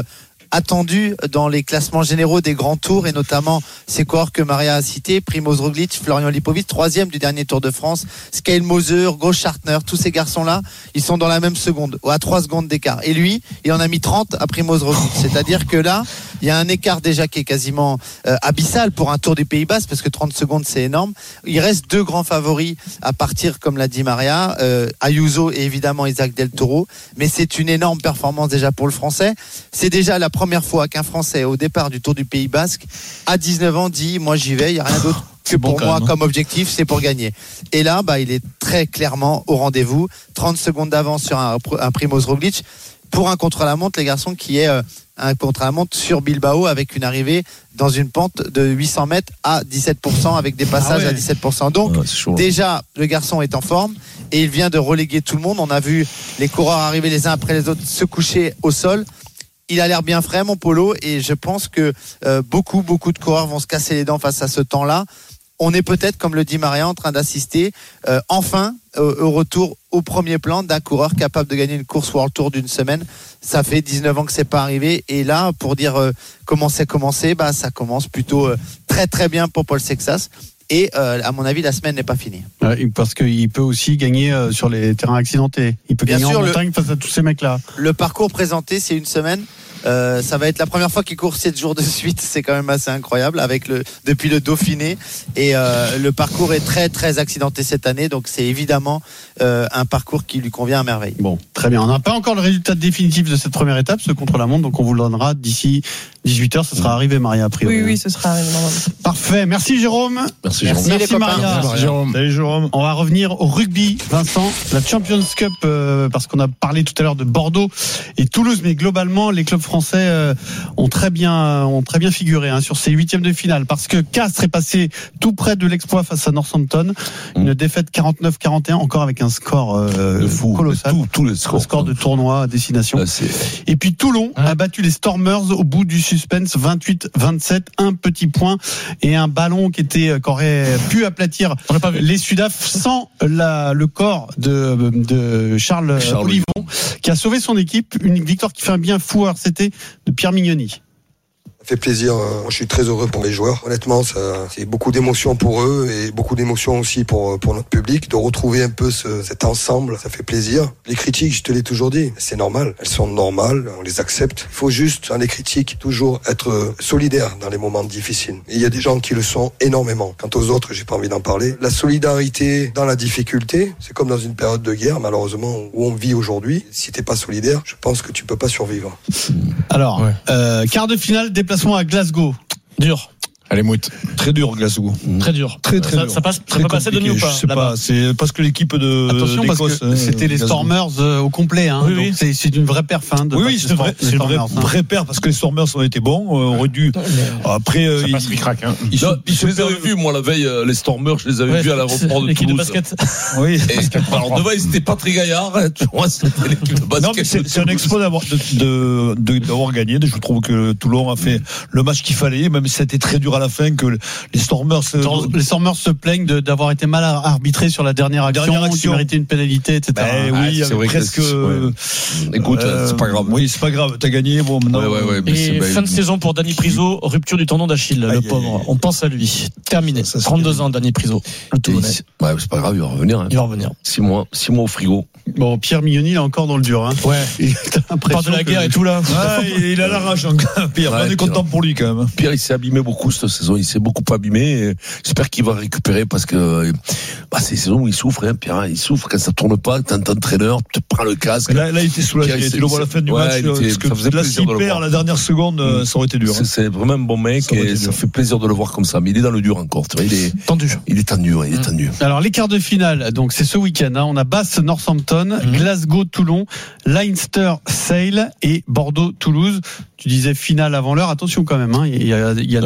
attendu dans les classements généraux des grands tours et notamment ces coureurs que Maria a cités, Primoz Roglic, Florian Lipovic, troisième du dernier Tour de France, Sky Moser, Großschartner, tous ces garçons-là, ils sont dans la même seconde, ou à trois secondes d'écart. Et lui, il en a mis trente à Primoz Roglic. C'est-à-dire que là, il y a un écart déjà qui est quasiment euh, abyssal pour un Tour du Pays Basque, parce que trente secondes, c'est énorme. Il reste deux grands favoris à partir, comme l'a dit Maria, euh, Ayuso et évidemment Isaac Del Toro. Mais c'est une énorme performance déjà pour le Français. C'est déjà la première fois qu'un Français, au départ du Tour du Pays Basque, à dix-neuf ans, dit « moi j'y vais, il n'y a rien d'autre que bon pour moi même, hein. comme objectif, c'est pour gagner ». Et là, bah, il est très clairement au rendez-vous. trente secondes d'avance sur un, un Primoz Roglic pour un contre-la-montre, les garçons, qui est euh, un contre-la-montre sur Bilbao avec une arrivée dans une pente de huit cents mètres à dix-sept pour cent avec des passages ah ouais. à dix-sept pour cent. Donc, ouais, déjà, le garçon est en forme et il vient de reléguer tout le monde. On a vu les coureurs arriver les uns après les autres, se coucher au sol. Il a l'air bien frais, mon Polo, et je pense que euh, beaucoup, beaucoup de coureurs vont se casser les dents face à ce temps-là. On est peut-être, comme le dit Maria, en train d'assister euh, enfin euh, au retour au premier plan d'un coureur capable de gagner une course World Tour d'une semaine. Ça fait dix-neuf ans que c'est pas arrivé, et là, pour dire euh, comment c'est commencé, bah ça commence plutôt euh, très très bien pour Paul Sexas. Et euh, à mon avis, la semaine n'est pas finie. Ouais, parce qu'il peut aussi gagner euh, sur les terrains accidentés. Il peut Bien gagner sûr, en montagne le, face à tous ces mecs-là. Le parcours présenté, c'est une semaine. Euh, ça va être la première fois qu'il court sept jours de suite. C'est quand même assez incroyable avec le, depuis le Dauphiné. Et euh, le parcours est très très accidenté cette année. Donc c'est évidemment euh, un parcours qui lui convient à merveille. Bon, très bien. On n'a pas encore le résultat définitif de cette première étape, ce contre-la-montre. Donc on vous le donnera d'ici dix-huit heures. Ce sera arrivé, Maria, a priori. Oui, oui, ce sera arrivé normalement. Parfait. Merci, Jérôme. Merci, Jérôme. Merci, Merci Maria. Merci, Jérôme. Salut, Jérôme. On va revenir au rugby, Vincent. La Champions Cup, euh, parce qu'on a parlé tout à l'heure de Bordeaux et Toulouse, mais globalement, les clubs français euh, ont très bien, ont très bien figuré hein, sur ces huitièmes de finale, parce que Castres est passé tout près de l'exploit face à Northampton, mmh. une défaite quarante-neuf quarante et un, encore avec un score euh, fou, colossal, tout, tout les scores, un score de tournoi à destination. Là, et puis Toulon ouais. a battu les Stormers au bout du suspense, vingt-huit vingt-sept, un petit point et un ballon qui était, qui aurait pu aplatir les Sudaf sans la, le corps de, de Charles, Charles Olivon, qui a sauvé son équipe. Une victoire qui fait un bien fou à R C T de Pierre Mignoni. Ça fait plaisir. Je suis très heureux pour les joueurs. Honnêtement, ça, c'est beaucoup d'émotions pour eux et beaucoup d'émotions aussi pour, pour notre public. De retrouver un peu ce, cet ensemble, ça fait plaisir. Les critiques, je te l'ai toujours dit, c'est normal. Elles sont normales, on les accepte. Il faut juste, dans les critiques, toujours être solidaire dans les moments difficiles. Et il y a des gens qui le sont énormément. Quant aux autres, j'ai pas envie d'en parler. La solidarité dans la difficulté, c'est comme dans une période de guerre, malheureusement, où on vit aujourd'hui. Si t'es pas solidaire, je pense que tu peux pas survivre. Alors, ouais. euh, quart de finale, déplacement à Glasgow. Dur. Allez, Mout. Très dur, Glasgow. Mmh. Très dur. Très, très ça, dur. Ça, passe, très ça peut passer de nuit ou pas? Je sais pas. C'est parce que l'équipe de. Attention, parce que hein, c'était les Glasgow. Stormers euh, au complet. Hein, oui, donc oui. C'est, c'est une vraie perf. Hein, de oui, oui, c'est, vrai, c'est une vraie, hein. vraie perf parce que les Stormers ont été bons. Euh, on aurait dû. Après, ça euh, passe il, ric-rac, hein. Ils, non, ils, ils je les avais vus, moi, la veille, les Stormers, je les avais ouais, vus à l'aéroport de l'équipe Toulouse. de basket. Oui. Et, alors, devant, ils étaient pas très gaillards. Tu vois, c'était l'équipe de basket. Non, mais c'est, c'est un exploit d'avoir, de, de, de, d'avoir gagné. Je trouve que Toulon a fait le match qu'il fallait, même si c'était très dur à la fin, que les Stormers, les Stormers se plaignent de, d'avoir été mal arbitrés sur la dernière action, dernière action. qui méritait une pénalité, et cetera. Ben ah, oui, c'est vrai presque. Ouais. Écoute, euh, c'est pas grave. Oui, c'est pas grave. T'as gagné. Bon, maintenant. Ouais, ouais, ouais, et fin de saison pour Dani Priso, rupture du tendon d'Achille, aïe, le pauvre. Aïe, aïe. On pense à lui. Terminé. Ça, ça, trente-deux ans, Dani Priso. Le Toulonnais. Ouais, c'est pas grave, il va revenir. Hein. Il va revenir. Six mois, six mois au frigo. Bon, Pierre Mignoni, il est encore dans le dur. Hein. Ouais. Il part de la guerre et tout là. Ouais, il a la rage. Pierre, on est content pour lui quand même. Pierre, il s'est abîmé beaucoup cette saison. Il s'est beaucoup abîmé. J'espère qu'il va récupérer parce que bah, c'est une saison où il souffre. Hein, Pierre, il souffre quand ça tourne pas. T'es un entraîneur, tu te prends le casque. Là, là il était soulagé. Tu le vois à la fin du ouais, match. Était, parce que ça faisait là, s'il perd la dernière seconde, mmh. ça aurait été dur. C'est, hein. c'est vraiment un bon mec ça et ça fait plaisir de le voir comme ça. Mais il est dans le dur encore. Tu vois, il est tendu. Il est tendu. Il est mmh. tendu. Alors les quarts de finale, donc c'est ce week-end. Hein, on a Bath Northampton, mmh. Glasgow Toulon, Leinster Sale et Bordeaux Toulouse. Tu disais finale avant l'heure. Attention quand même. Hein, il y a, il y a non, Northampton,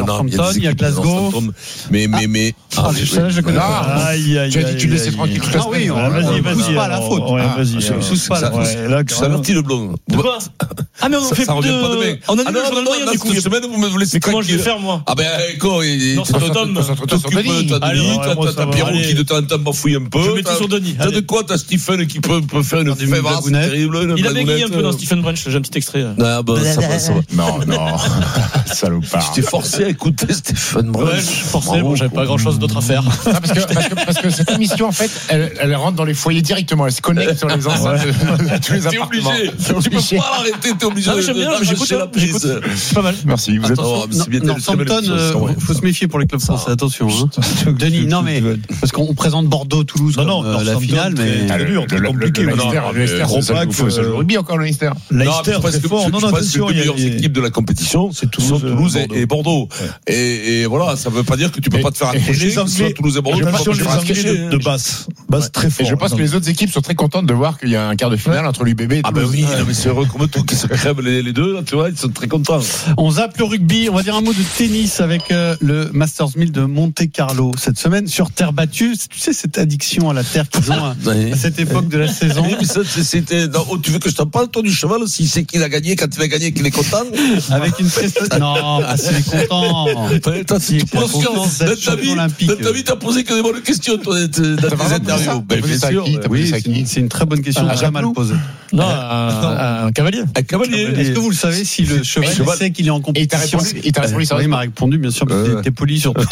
Southampton, il y a Glasgow. Mais, mais, mais. Ah, ah, ça, je connais pas. Aïe, aïe, tu as dit, tu laissais tranquille toute la semaine. Ah oui, vas-y, vas-y. Pousse pas à la faute. Ouais, vas-y. Pousse pas à la faute. Tu as averti le blond. De quoi? Ah, mais on fait ça revient pas demain. On a ah, le journal moyen, du coup. Cette semaine, vous me laissez. Mais comment je vais faire, moi? Ah, ben, quoi, non, c'est Tom. T'occupes, t'as Denis, t'as Pierrot qui de temps en temps bafouille un peu. Je mets tout sur Denis. T'as de quoi? T'as Stephen qui peut faire une fèvre terrible. Il a bégayé un peu dans Stephen Branch, j'ai un petit extrait. Ah, bah, ça va, ça va. Non, non. Salopard. Je t'ai forcé à écouter Stephen Branch. Ouais, je suis forcé, bon, j'avais pas grand chose d'autre à faire. Ah, parce, que, parce, que, parce que cette émission, en fait, elle, elle rentre dans les foyers directement. Elle se connecte sur les enceintes de tous les appartements. T'es obligé. Tu peux pas l'arrêter, t'es obligé. Ah, j'aime bien, j'écoute la prise. C'est pas mal. Merci. Vous êtes Northampton, il faut se méfier pour les clubs français. Attention. Denis, non, mais parce qu'on présente Bordeaux-Toulouse comme non, la finale, mais. C'est dur, c'est compliqué. Le Leicester, c'est le rugby encore, le Leicester. Leicester, c'est fort. Non, non, attention. Les deux meilleures équipes de la compétition, c'est Toulouse et Bordeaux. Et voilà, ça veut pas dire que tu peux pas te faire accrocher. Les Anglais, Toulouse et Bordeaux. les Anglais de base, base très fort. Et je pense que les autres équipes sont très contentes de voir qu'il y a un quart de finale entre l'U B B et Toulouse. Ah ben oui, mais c'est heureux comme tout, qui se crèvent les deux, tu vois, ils sont très contents. On zappe le rugby, on va dire un mot de tennis avec le Masters mille de Monte-Carlo cette semaine sur terre battue. Tu sais, cette addiction à la terre qu'ils ont à, à cette époque de la saison. Oui, mais ça, c'était, oh, tu veux que je t'en parle, toi, du cheval, s'il sait qu'il a gagné, quand il a gagné, qu'il est content? Avec une prestation. Non, bah, s'il est content. Toi, tu es conscient d'être ta vie, ta vie, t'as posé que des bonnes questions, toi, dans tes interviews. Ben, bien sûr. Oui, c'est une très bonne question, très mal posée. Non, un cavalier. Un cavalier. Est-ce que vous le savez si le cheval sait qu'il est en compétition? Il t'a répondu, il m'a répondu, bien sûr, parce qu'il était poli surtout.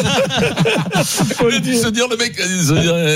Il a dû se dire, le mec, il a dû se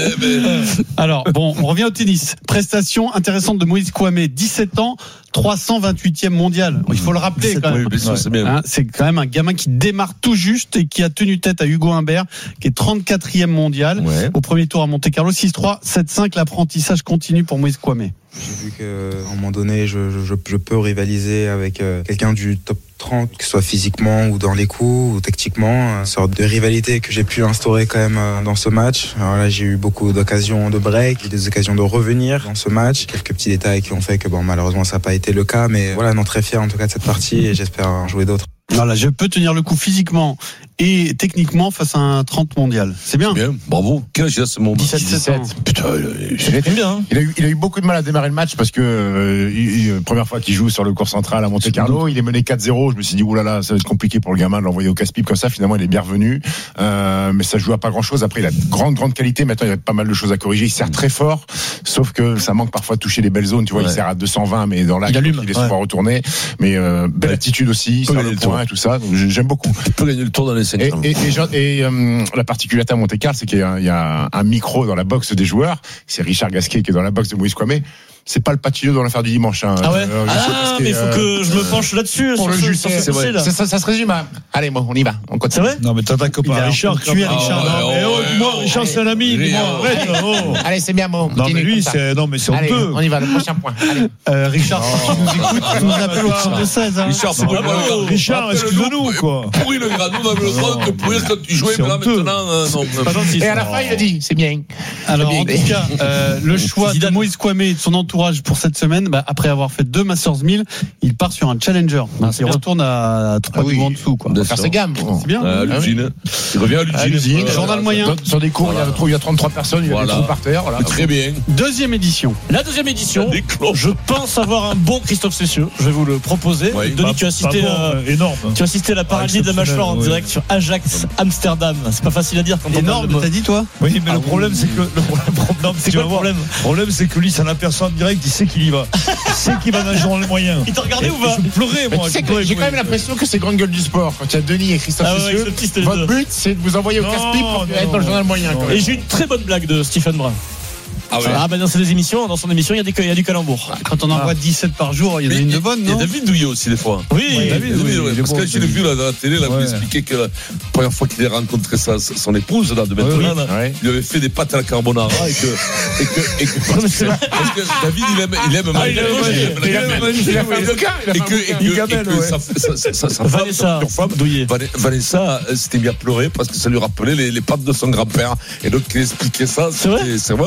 dire, alors, bon, on revient au tennis. Prestation intéressante de Moïse Kouamé, dix-sept ans, trois cent vingt-huitième mondial. Il faut le rappeler quand même. Oui, c'est, bien. Hein, c'est quand même un gamin qui démarre tout juste et qui a tenu tête à Hugo Humbert, qui est trente-quatrième mondial. Ouais. Au premier tour à Monte-Carlo, six trois, sept cinq. L'apprentissage continue pour Moïse Kouamé. J'ai vu qu'à un moment donné, je, je, je peux rivaliser avec euh, quelqu'un du top trente, que ce soit physiquement ou dans les coups ou tactiquement. Une sorte de rivalité que j'ai pu instaurer quand même euh, dans ce match. Alors là, j'ai eu beaucoup d'occasions de break, des occasions de revenir dans ce match. Quelques petits détails qui ont fait que bon, malheureusement, ça n'a pas été le cas. Mais voilà, non, très fier en tout cas de cette partie et j'espère en jouer d'autres. Voilà, je peux tenir le coup physiquement et techniquement face à un trente mondial. C'est bien. C'est bien, bravo. Quel âge il a ce moment? dix-sept, dix-sept. Putain, il, bien, hein. il, a eu, il a eu beaucoup de mal à démarrer le match parce que euh, il, première fois qu'il joue sur le cours central à Monte-Carlo, il est mené quatre zéro. Je me suis dit, oulala, ça va être compliqué pour le gamin de l'envoyer au casse-pipe comme ça. Finalement, il est bien revenu. Euh, mais ça joue à pas grand-chose. Après, il a de grande, grande qualité. Maintenant, il y a pas mal de choses à corriger. Il sert très fort, sauf que ça manque parfois de toucher les belles zones. Tu vois, ouais. Il sert à deux cent vingt, mais dans l'axe, il, il est souvent ouais. retourné. Mais euh, belle ouais. attitude aussi, sur le point et tout ça. Donc, j'aime beaucoup. Il peut gagner le tour dans les cinq ans. Et, et, et, et euh, la particularité à Monte-Carlo, c'est qu'il y a, il y a un micro dans la boxe des joueurs. C'est Richard Gasquet qui est dans la boxe de Moïse Kouamé. C'est pas le Patino dans l'affaire du dimanche. Hein. Ah ouais. Euh, ah, mais il faut euh, que je me penche là-dessus. Pour le juger, c'est vrai. Ça, ça, ça se résume à. Allez, bon, on y va. On continue. C'est vrai? Non, mais t'attaques pas Richard. Tu es Richard. Ah, ouais, oh, ouais, moi, oh, Richard, c'est un ami. Moi, arrête. Oh. Allez, c'est bien, bon. Non, mais lui, c'est, non, mais c'est Allez, honteux. On y va, le prochain point. Allez. Euh, Richard, si tu nous écoutes, tu nous appelles au soixante-seize. Richard, c'est pas le Richard, excuse-nous, quoi. Pourri le gars, nous, on avait le droit de pourrir quand tu jouais, mais là, maintenant, non. Et à la fin, il a dit, c'est bien. Alors, en tout cas, le choix de Moïse Kouamé et de son entourage pour cette semaine, bah, après avoir fait deux Masters mille, il part sur un Challenger. Ah, il retourne à trois ah, oui. en dessous, quoi. De faire ses gammes. C'est bien. À l'usine. Il revient à l'usine. Voilà. Journal moyen. Sur des cours, voilà. il y a trente-trois personnes, il y a voilà. des trous par terre. Voilà. Très bien. Deuxième édition. La deuxième édition. Je pense avoir un bon Christophe Cessieux. Je vais vous le proposer. Ouais, Denis, tu as assisté, bon, euh, énorme. Tu as assisté à la paralysie de la mâchoire en direct sur Ajax Amsterdam. C'est pas facile à dire quand on énorme, t'as dit toi? Oui, mais le problème, c'est que le problème, c'est quoi le problème? Le problème, c'est que lui, ça l'aperçoit en direct, il sait qu'il y va. Il sait qu'il va dans le journal moyen. Il t'a regardé ou pas? Je pleurais, moi. J'ai quand même l'impression que c'est grande gueule du sport. Quand il y a Denis et Christophe ah ouais, Cessieux, votre but, c'est de vous envoyer au casse-pipe pour être dans le journal moyen. Et j'ai une très bonne blague de Stephen Brun. Ah, ouais. ah bah dans ses émissions, dans son émission, il y a, des, il y a du calembour. Quand on envoie ah. dix-sept par jour, il y en a une de bonne, non? Il y a David Douillet aussi des fois. Oui, oui David, David, oui, oui, oui, parce bon, que je l'ai vu là dans la télé, là, ouais. Vous expliquait que la première fois qu'il a rencontré sa, son épouse là de maintenant, oui, oui. Là, il lui avait fait des pâtes à la carbonara et que et que et que parce que, parce que David il aime il aime manger, il aime et que et que ça ça ça Vanessa Douillet. Vanessa s'était mis à pleurer parce que ça lui rappelait les les pâtes de son grand-père et donc il expliquait ça. C'est vrai, c'est vrai, ouais, c'était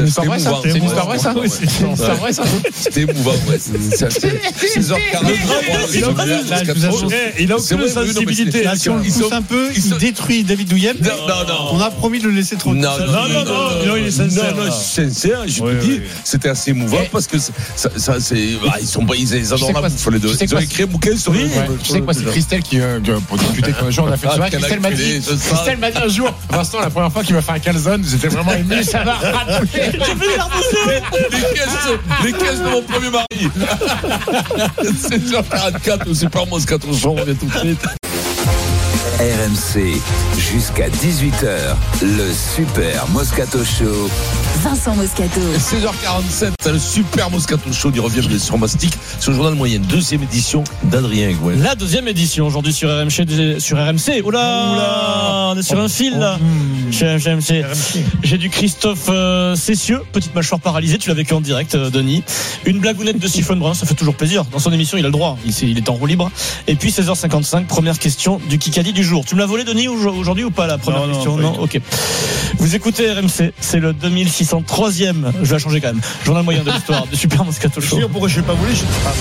une histoire vraie, ça. C'est une histoire vraie, ça. C'est une histoire vraie, ça. C'était émouvant, ouais. seize heures quarante. Il a aucune sensibilité. Si on le pousse un peu, il détruit David Douillet. Non, non. On a promis de le laisser trop. Non, non, non, non, il est sincère. Non, non, je suis sincère. Je te dis, c'était assez émouvant parce que ça, ça, c'est, bah, ils sont, ils adorent la bouffe les deux. Ils ont écrit un bouquin sur. Oui, tu sais quoi, c'est Christelle qui, pour discuter comme un jour, on a fait soirée. Christelle m'a dit, Christelle m'a dit un jour, Vincent, la première fois qu'il m'a fait un calzone, j'étais vraiment ému, ça va. J'ai fait les les caisses de mon premier mari. sept heures quarante-quatre, le Super Moscato Show, on revient tout de suite. R M C, jusqu'à dix-huit heures, le Super Moscato Show. Vincent Moscato. seize heures quarante-sept, le Super Moscato Show, il revient sur Mastic, sur le journal moyen, deuxième édition d'Adrien Gouel. La deuxième édition aujourd'hui sur R M C. Sur R M C. Oula, Oula on est sur un fil là. Chez R M C. J'ai du Christophe euh, Cessieux, petite mâchoire paralysée, tu l'as vécu en direct, euh, Denis. Une blagounette de Siphon Brun, ça fait toujours plaisir. Dans son émission, il a le droit, il est, il est en roue libre. Et puis seize heures cinquante-cinq, première question du Kikadi du jour. Tu me l'as volé, Denis, aujourd'hui ou pas la première non, question? Non, non, ok. Vous écoutez R M C, c'est le deux mille six cent troisième, je vais la changer quand même, journal moyen de l'histoire de Super Moscato Show. Je sais pourquoi je n'ai pas voulu, je sais pas.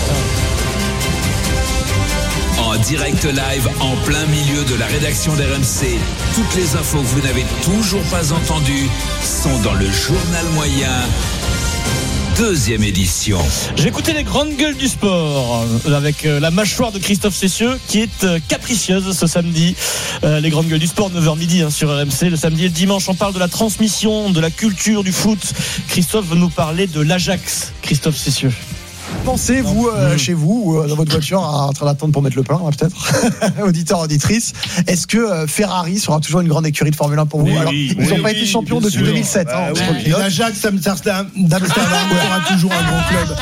En direct live, en plein milieu de la rédaction d'R M C, toutes les infos que vous n'avez toujours pas entendues sont dans le journal moyen. Deuxième édition. J'ai écouté les grandes gueules du sport avec la mâchoire de Christophe Cessieux qui est capricieuse ce samedi. Les grandes gueules du sport, neuf heures midi hein, sur R M C. Le samedi et le dimanche, on parle de la transmission, de la culture du foot. Christophe veut nous parler de l'Ajax. Christophe Cessieux. Pensez-vous euh, mmh. chez vous ou euh, dans votre voiture en train d'attendre pour mettre le plein, hein, peut-être auditeur, auditrice, est-ce que euh, Ferrari sera toujours une grande écurie de Formule un pour vous? Oui, Alors, oui, ils n'ont oui, pas oui, été champions depuis sûr. deux mille sept. Bah, hein, oui. Et l'Ajax d'Amsterdam sera toujours un grand club.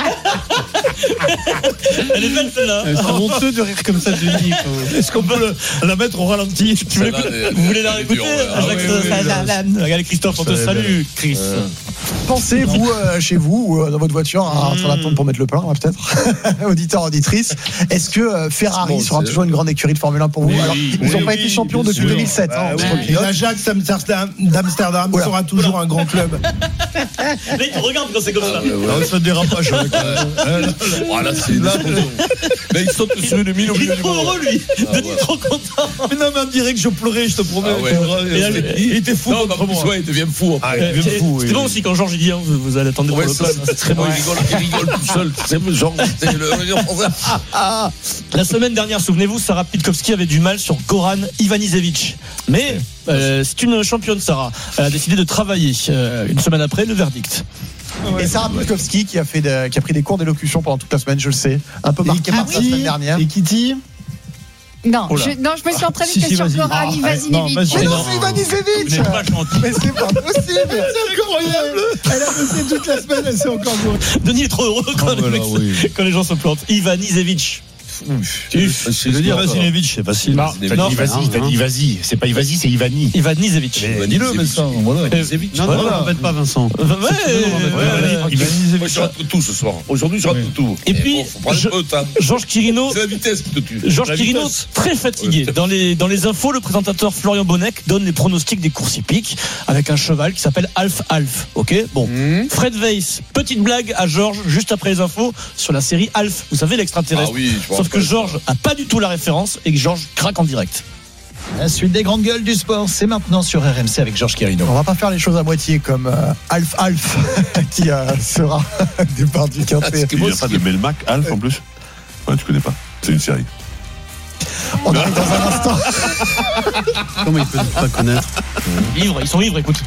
Elle est belle celle-là. C'est honteux de rire comme ça, Denis. Est-ce qu'on peut la mettre au ralenti? Tu veux Vous voulez la réécouter? Regardez Christophe, on te salue, Chris. Pensez-vous euh, chez vous ou euh, dans votre voiture en train d'attendre pour mettre le plein, hein, peut-être auditeur, auditrice, est-ce que euh, Ferrari bon, sera toujours une grande écurie de Formule un pour vous? Oui, Alors, oui, ils n'ont oui, pas oui, été champions depuis sûr. deux mille sept. Bah, hein, oui. L'Ajax d'Amsterdam voilà. sera toujours voilà. un grand club. Là, il te regarde quand c'est comme ça. Ah, ouais, ouais. Ça dérapage. Voilà, c'est une explosion. Là, il saute sur une mine au milieu du monde. Il est trop heureux, lui. Ah, Denis, trop content. Mais non, mais on dirait que je pleurais, je te promets. Ah, ouais. Il était fou. Non, contre moi. Ouais, il devient fou. Ah, il devient fou. C'était bon aussi quand Georges dit, vous allez attendre pour le plein. C'est très bon, il rigole, il rigole tout seul. C'est Georges, c'est le. La semaine dernière, souvenez-vous, Sarah Pitkowski avait du mal sur Goran Ivanisevic. Mais euh, c'est une championne, Sarah. Elle a décidé de travailler. Euh, une semaine après, le verdict. Et Sarah Pitkowski qui a fait de, qui a pris des cours d'élocution pendant toute la semaine, je le sais, un peu marqué par la semaine dernière. Et Kitty Non, je, non, je me suis entraînée si, si, sur Goran Ivanisevic. Mais non, c'est Ivanisevic. Mais c'est pas possible. C'est incroyable. Elle a bossé toute la semaine, elle s'est encore bourrée. Denis est trop heureux quand, oh, les, oui. quand les gens se plantent. Ivanisevic. Je veux dire Ivanisevic, c'est facile. Non, t'as dit vas-y, t'as dit vas-y. C'est pas Ivasi, c'est Ivani. Ivanisevic. Dis-le, Vincent. Voilà, Ivanisevic. Non, non, n'embête pas Vincent. Moi, je rate tout ce soir. Aujourd'hui, je rate tout. Et puis, Georges Quirino. C'est la vitesse qui te tue. Georges Quirino, très fatigué. Dans les, dans les infos, le présentateur Florian Bonnec donne les pronostics des courses hippiques avec un cheval qui s'appelle Alf Alf. Ok, bon. Fred Weiss, petite blague à Georges juste après les infos sur la série Alf. Vous savez, l'extraterrestre. Ah oui, je Sauf que Georges a pas du tout la référence et que Georges craque en direct. La suite des grandes gueules du sport, c'est maintenant sur R M C avec Georges Quirino. On va pas faire les choses à moitié comme euh, Alf Alf qui euh, sera départ du Quintet. Il n'y a pas de Melmac Alf en plus? Ouais, tu connais pas. C'est une série. On arrive dans un instant. Comment ils peuvent pas connaître? Ivres, ils sont ivres, écoute.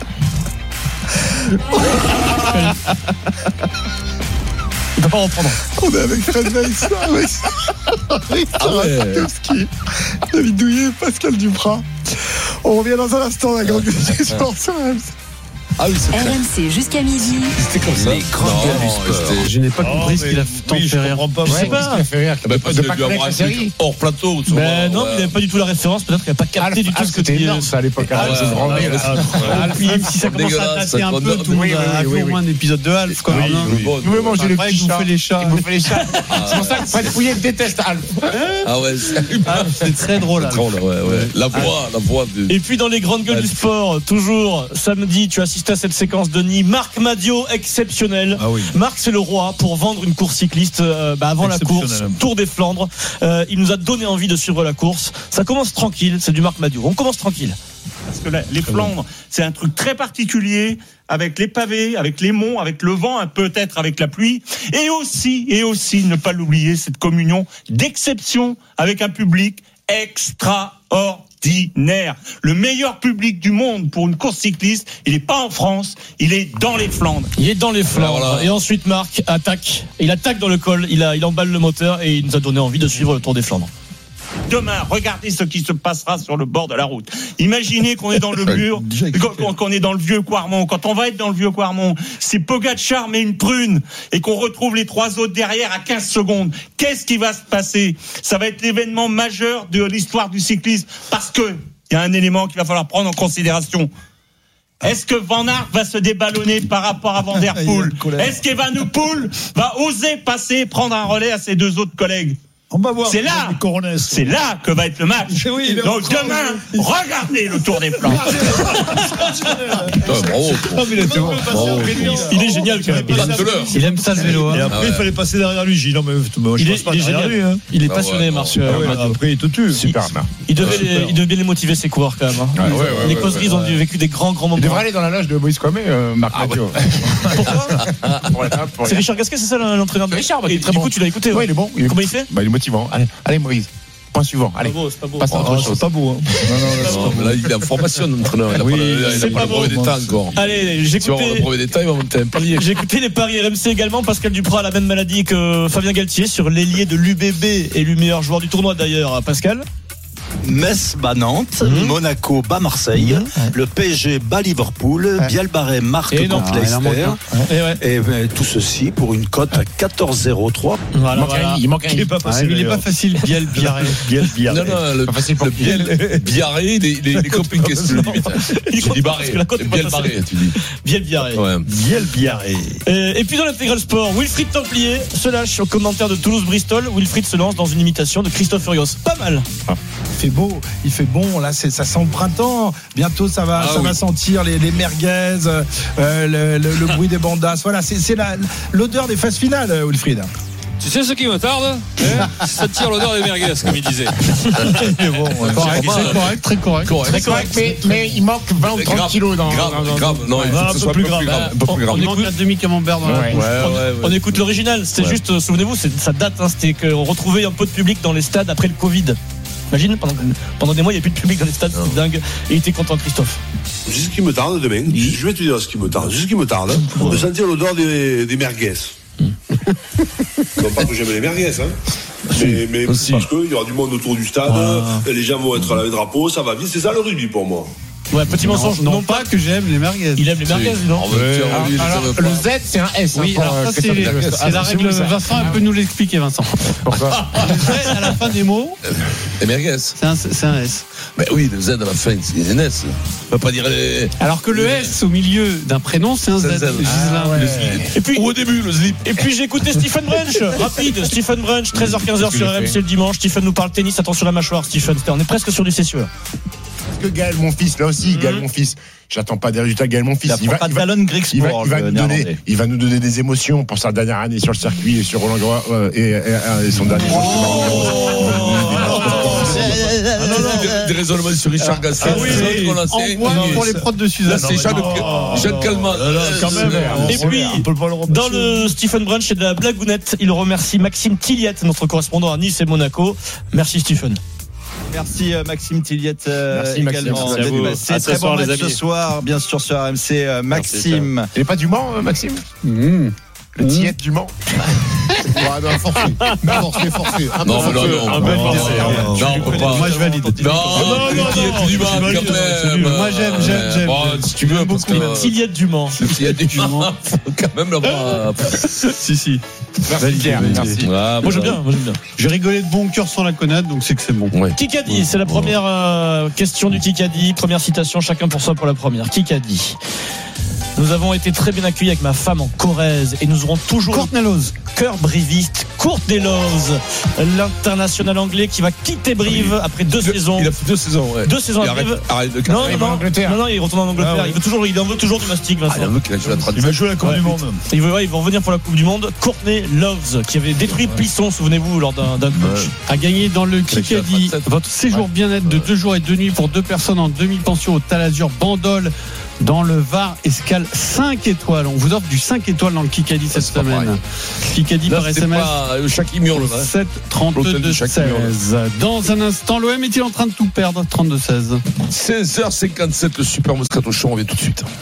Il ne peut pas reprendre. On est avec Fred Weiss, avec Sarah Pitkowski, David Douillet, Pascal Duprat. On revient dans un instant à la grande gueule du sport sur R M C. Ah oui, c'est R M C jusqu'à midi. C'était comme ça. Les grandes gueules du sport. Je n'ai pas compris ce qu'il a tant fait rire. Je sais pas. Ce qu'il a fait rire. Bah, pas de lui avoir série hors plateau. Ben non, il n'avait pas du tout la référence. Peut-être qu'il n'a pas capté du tout ce que tu dis. Ça à l'époque. Même si ça commence à dater un peu, tout le monde a fait au moins un épisode de Alf quand même. Vous pouvez manger le petit chat. les chats. Vous faites les chats. C'est pour ça que Fred Pouillet déteste Alf. Ah ouais, c'est très drôle. La voix, la voix. Et puis dans les grandes gueules du sport, toujours samedi, tu assistes assisté à cette séquence, Denis. Marc Madiot, exceptionnel. Ah oui. Marc, c'est le roi pour vendre une course cycliste euh, bah, avant la course, Tour des Flandres. Euh, il nous a donné envie de suivre la course. Ça commence tranquille, c'est du Marc Madiot. On commence tranquille. Parce que là, les Flandres, c'est un truc très particulier, avec les pavés, avec les monts, avec le vent, peut-être avec la pluie, et aussi, et aussi, ne pas l'oublier, cette communion d'exception avec un public extraordinaire. Le meilleur public du monde pour une course cycliste, il n'est pas en France, il est dans les Flandres. Il est dans les Flandres. Voilà. Et ensuite, Marc attaque. Il attaque dans le col, il, a, il emballe le moteur et il nous a donné envie de suivre le Tour des Flandres. Demain, regardez ce qui se passera sur le bord de la route. Imaginez qu'on est dans le mur, qu'on, qu'on est dans le vieux Quarmont. Quand on va être dans le vieux Quarmont, si Pogačar met une prune et qu'on retrouve les trois autres derrière à quinze secondes, qu'est-ce qui va se passer? Ça va être l'événement majeur de l'histoire du cyclisme parce que il y a un élément qu'il va falloir prendre en considération. Est-ce que Van Aert va se déballonner par rapport à Van der Poel? Est-ce qu'Evenepoel va oser passer et prendre un relais à ses deux autres collègues? On va voir. C'est là, c'est là que va être le match. Oui, donc demain, regardez le Tour des Flandres. Il est génial quand même. Il aime ça le vélo. Et après, il fallait passer derrière lui. J'ai dit non mais moi, je il passe est, pas il est derrière génial. lui. Il est passionné, Marc. Après, il te tue. Super. Il devait, les, il devait bien les motiver ses coureurs quand même. Hein. Ouais, ouais, ouais, les causeries ouais, ouais, ils ont vécu des grands grands moments. Il devrait aller dans la loge de Moïse Kwame, euh, Marc ah, Madiot. Pourquoi C'est Richard Gasquet, c'est ça l'entraîneur de Richard. Et du coup, tu l'as écouté. Oui, il est bon. Comment il fait? Il est motivant. Allez, Moïse. Point suivant. Allez. C'est pas beau, passe à autre chose. C'est pas beau. Hein. Non, non, non, non, là, il est en formation, l'entraîneur. Il a oui, pas, il a pas le brevet d'État encore. Allez, j'ai écouté. Le brevet d'État, il va monter un palier. J'ai écouté les paris R M C également. Pascal Duprat a la même maladie que Fabien Galtier sur l'ailier de l'U B B et le meilleur joueur du tournoi d'ailleurs. Pascal. Metz bat Nantes, mmh. Monaco bat Marseille, mmh. le P S G bat Liverpool, ouais. Bielbarré marque et contre Leicester. Et, ouais. et ben, tout ceci pour une cote à quatorze zéro trois. Voilà, voilà. Il manque un. Il n'est pas facile. Ah, il n'est pas facile. Bielbarré. Bielbarré. Non, non, le, pas facile pour le Bielbarré, les, les, les compliqués, c'est le limite. Tu dis barré. Bielbarré, tu dis. Bielbarré. Bielbarré. Et puis dans l'intégral sport, Wilfried Templier se lâche au commentaire de Toulouse-Bristol. Wilfried se lance dans une imitation de Christophe Furios. Pas mal. Il fait beau, il fait bon. Là, c'est, ça sent le printemps. Bientôt, ça va, ah ça oui. va sentir les, les merguez, euh, le, le, le bruit des bandas. Voilà, c'est, c'est la, l'odeur des phases finales, Wilfried. Tu sais ce qui me tarde hein? Ça tire l'odeur des merguez, comme il disait. Bon, ouais, correct, c'est correct, très correct. correct. Très correct, mais, mais il manque vingt ou trente kilos dans. Grave, dans, dans, grave. Non, il faut que ce soit plus grave. Un peu plus grave. On écoute un demi-camembert dans la ouais, ouais, ouais, On écoute l'original. C'était juste, souvenez-vous, c'est, ça date. Hein, c'était qu'on retrouvait un peu de public dans les stades après le Covid. Imagine, pendant, pendant des mois, il n'y a plus de public dans les stades, c'est dingue. Et il était content, Christophe. C'est ce qui me tarde demain. Je vais te dire ce qui me tarde. C'est ce qui me tarde. De sentir l'odeur des, des merguez. Non pas que j'aime les merguez, hein. Mais, mais parce qu'il y aura du monde autour du stade, ah. les gens vont être là avec le drapeau, ça va vite. C'est ça le rugby pour moi. Ouais, petit non, mensonge. Non, non pas que j'aime les merguez. Il aime les merguez, oui. non ouais, alors, alors, le Z, c'est un S. Oui, hein, alors ça, c'est, c'est, c'est ah, la règle. Vincent, elle peut nous l'expliquer, Vincent. Pourquoi? Le Z, à la fin des mots. Les merguez. C'est un, c'est un S. Mais oui, le Z à la fin, c'est un S. On va pas dire les. Alors que le S au milieu d'un prénom, c'est un Z. Z. Ah, ouais. Et puis, ou au début, le slip. Et puis, j'ai écouté Stephen Brunch. Rapide. Stephen Brunch, treize heures quinze heures sur R M C le dimanche. Stephen nous parle tennis. Attention la mâchoire, Stephen. On est presque sur du Cessieux. Que Gaël, mon fils, là aussi, Gaël, mon fils. J'attends pas des résultats, Gaël, mon fils. Il va, il va, il va, il va, nous donner, il va nous donner des émotions pour sa dernière année sur le circuit et sur Roland Garros euh, et, et, et son dernier. Des raisonnements sur Richard Gasquet. Ah oui, envoie pour les prods de Suzanne. Là, c'est Jeanne Calment. Quand même. Et puis, dans le Stephen Brunch, c'est de la blagounette. Il remercie Maxime Tilliette, notre correspondant à Nice et Monaco. Merci, Stephen. Merci Maxime Tilliette euh, Merci, également. Maxime. C'est très bon match ce soir, bien sûr sur R M C. Euh, Maxime. Il n'est pas du Mans, euh, Maxime mmh. Le Tilliette du Mans. Ouais, non, forfait. Non, c'est forfait. Non, mais non, non. Non, moi je valide. Non, non, non, du Mans quand même. Moi j'aime, j'aime, j'aime. Si tu veux, beaucoup. Tilliette du Mans. Tilliette du Mans. Faut quand même l'avoir. Si, si. Merci Pierre, merci. Moi j'aime bien, moi j'aime bien. J'ai rigolé de bon cœur sans la connaître, donc c'est que c'est bon. Kikadi, c'est la première question du Kikadi. Première citation, chacun pour soi pour la première. Kikadi. Nous avons été très bien accueillis avec ma femme en Corrèze et nous aurons toujours Courtney Lawes, cœur briviste. Courtney Lawes, l'international anglais qui va quitter Brive après deux il, saisons. Il a fait deux saisons, ouais. Deux saisons il à Brive. Arrête, arrête de non, non, il non, non, non, il retourne en Angleterre. Ah, ouais. Il veut toujours, il en veut toujours du mastic, Vincent. Ah, il, veut qu'il a joué la il va jouer la Coupe ouais. du Monde. Il veut, ouais, ils vont revenir pour la Coupe du Monde. Courtney Lawes, qui avait détruit ouais. Plisson, souvenez-vous, lors d'un, d'un coach. Ouais. A gagné dans le Kikadi votre séjour ouais. bien-être de deux jours et deux nuits pour deux personnes en demi-pension au Talazur Bandol. Dans le Var, escale cinq étoiles. On vous offre du cinq étoiles dans le Kikadi cette semaine. Kikadi par S M S. Chaque immure, sept trente-deux seize. Dans un instant, l'O M est-il en train de tout perdre? trente-deux seize. seize heures cinquante-sept, le Super Moscato Show, on revient tout de suite.